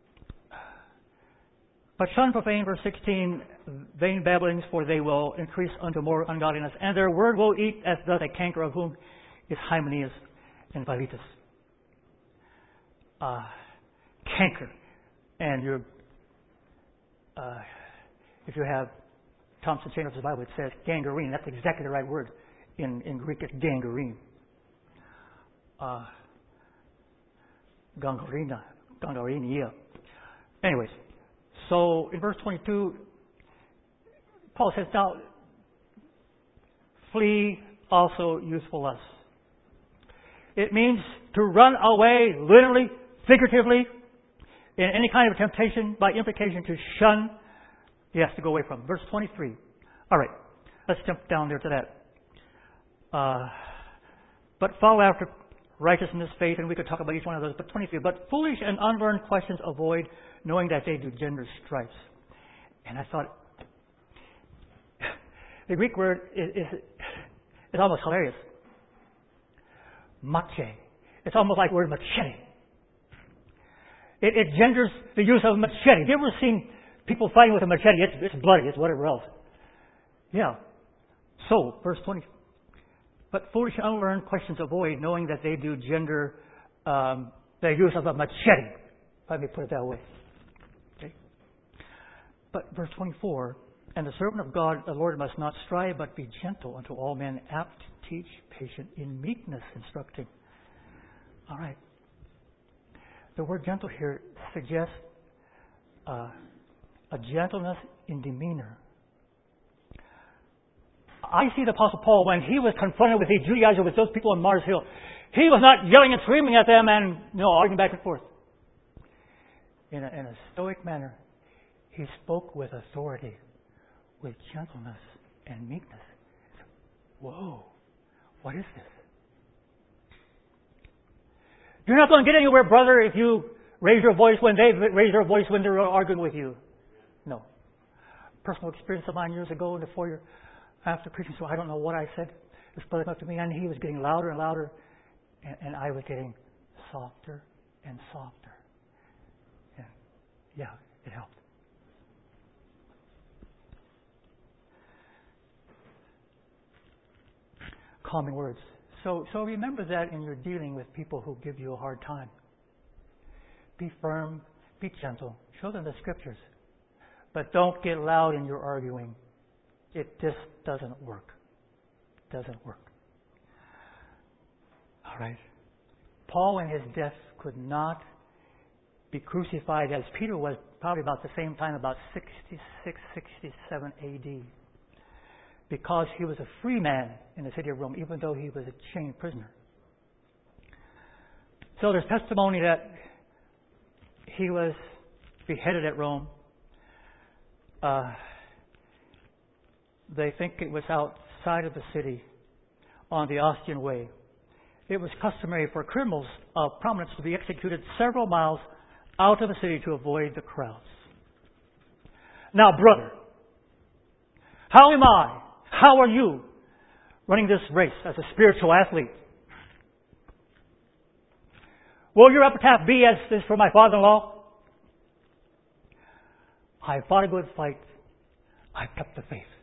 but shun profane, verse sixteen, vain babblings, for they will increase unto more ungodliness, and their word will eat as doth a canker, of whom is Hymenaeus and Philetus. Uh, canker. And you're, uh, if you have Thompson Chain of the Bible, it says gangrene. That's exactly the right word. In, in Greek, it's gangrene. Uh, gangrena. Gangrene, yeah. Anyways, so in verse twenty-two, Paul says, now, flee also youthful lusts. It means to run away, literally, figuratively, in any kind of temptation, by implication, to shun. Yes, to go away from. Verse twenty-three. All right. Let's jump down there to that. Uh, but follow after righteousness, faith, and we could talk about each one of those. But twenty-three. But foolish and unlearned questions avoid, knowing that they do gender strifes. And I thought, the Greek word is, is, is almost hilarious. Mache. It's almost like the word machete. It, it genders the use of a machete. Have you ever seen people fighting with a machete? It's, it's bloody. It's whatever else. Yeah. So, verse twenty. But foolish and unlearned questions avoid, knowing that they do gender um, the use of a machete. Let me put it that way. Okay. But verse twenty-four. And the servant of God, the Lord, must not strive, but be gentle unto all men, apt to teach, patient, in meekness instructing. All right. The word gentle here suggests uh, a gentleness in demeanor. I see the Apostle Paul, when he was confronted with these Judaizers, with those people on Mars Hill, he was not yelling and screaming at them and, you know, arguing back and forth. In a, in a stoic manner, He spoke with authority, with gentleness and meekness. Whoa, what is this? You're not going to get anywhere, brother, if you raise your voice when they raise their voice when they're arguing with you. No. Personal experience of mine years ago in the foyer after preaching, so I don't know what I said. This brother came up to me, and he was getting louder and louder, and, and I was getting softer and softer. And yeah, it helped. Calming words. So, so remember that in your dealing with people who give you a hard time. Be firm, be gentle, show them the Scriptures. But don't get loud in your arguing. It just doesn't work. It doesn't work. All right. Paul in his death could not be crucified as Peter was probably about the same time, about sixty-six, sixty-seven A D, because he was a free man in the city of Rome, even though he was a chained prisoner. So there's testimony that he was beheaded at Rome. Uh, they think it was outside of the city on the Ostian Way. It was customary for criminals of prominence to be executed several miles out of the city to avoid the crowds. Now, brother, how am I? How are you running this race as a spiritual athlete? Will your epitaph be as this for my father-in-law? I fought a good fight. I kept the faith.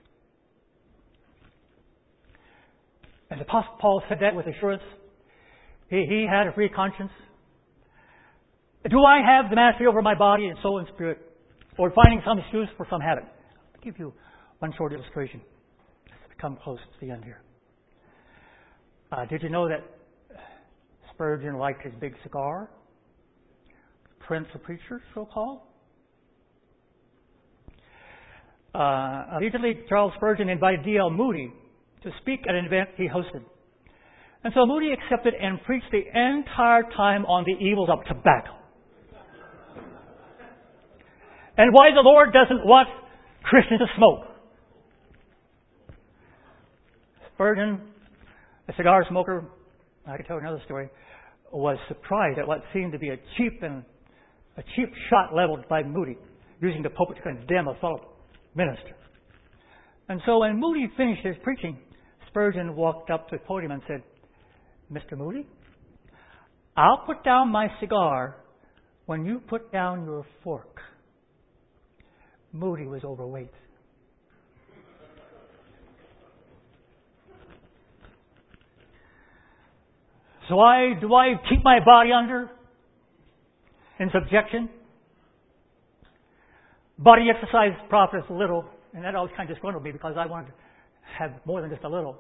And the Apostle Paul said that with assurance. He, he had a free conscience. Do I have the mastery over my body and soul and spirit? Or finding some excuse for some habit? I'll give you one short illustration. Let's come close to the end here. Uh, did you know that Spurgeon liked his big cigar? Prince of Preachers, so-called? Uh, recently, Charles Spurgeon invited D L Moody to speak at an event he hosted. And so Moody accepted and preached the entire time on the evils of tobacco. And why the Lord doesn't want Christians to smoke. Spurgeon, a cigar smoker, I can tell you another story, was surprised at what seemed to be a cheap and a cheap shot leveled by Moody, using the pulpit to condemn a fellow minister. And so when Moody finished his preaching, Spurgeon walked up to the podium and said, Mister Moody, I'll put down my cigar when you put down your fork. Moody was overweight. So I, do I keep my body under in subjection? Body exercise profits little, and that always kind of disgruntled me because I wanted to have more than just a little.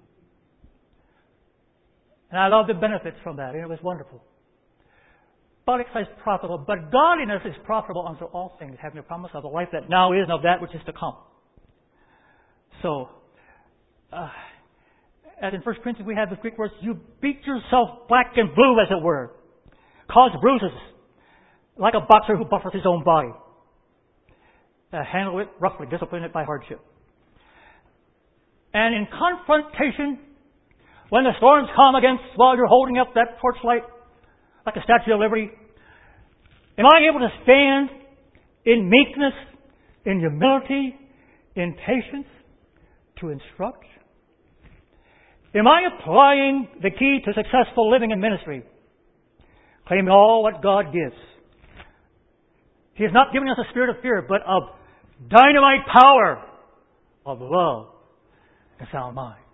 And I loved the benefits from that, and it was wonderful. Body exercise is profitable, but godliness is profitable unto all things, having the promise of a life that now is and of that which is to come. So, uh, as in First Corinthians we have the Greek words, you beat yourself black and blue, as it were. Cause bruises, like a boxer who buffers his own body. Uh, handle it roughly, discipline it by hardship. And in confrontation, when the storms come against, while you're holding up that torchlight, like a Statue of Liberty, am I able to stand in meekness, in humility, in patience, to instruct? Am I applying the key to successful living and ministry? Claiming all what God gives. He has not given us a spirit of fear, but of dynamite power, of love, and sound mind.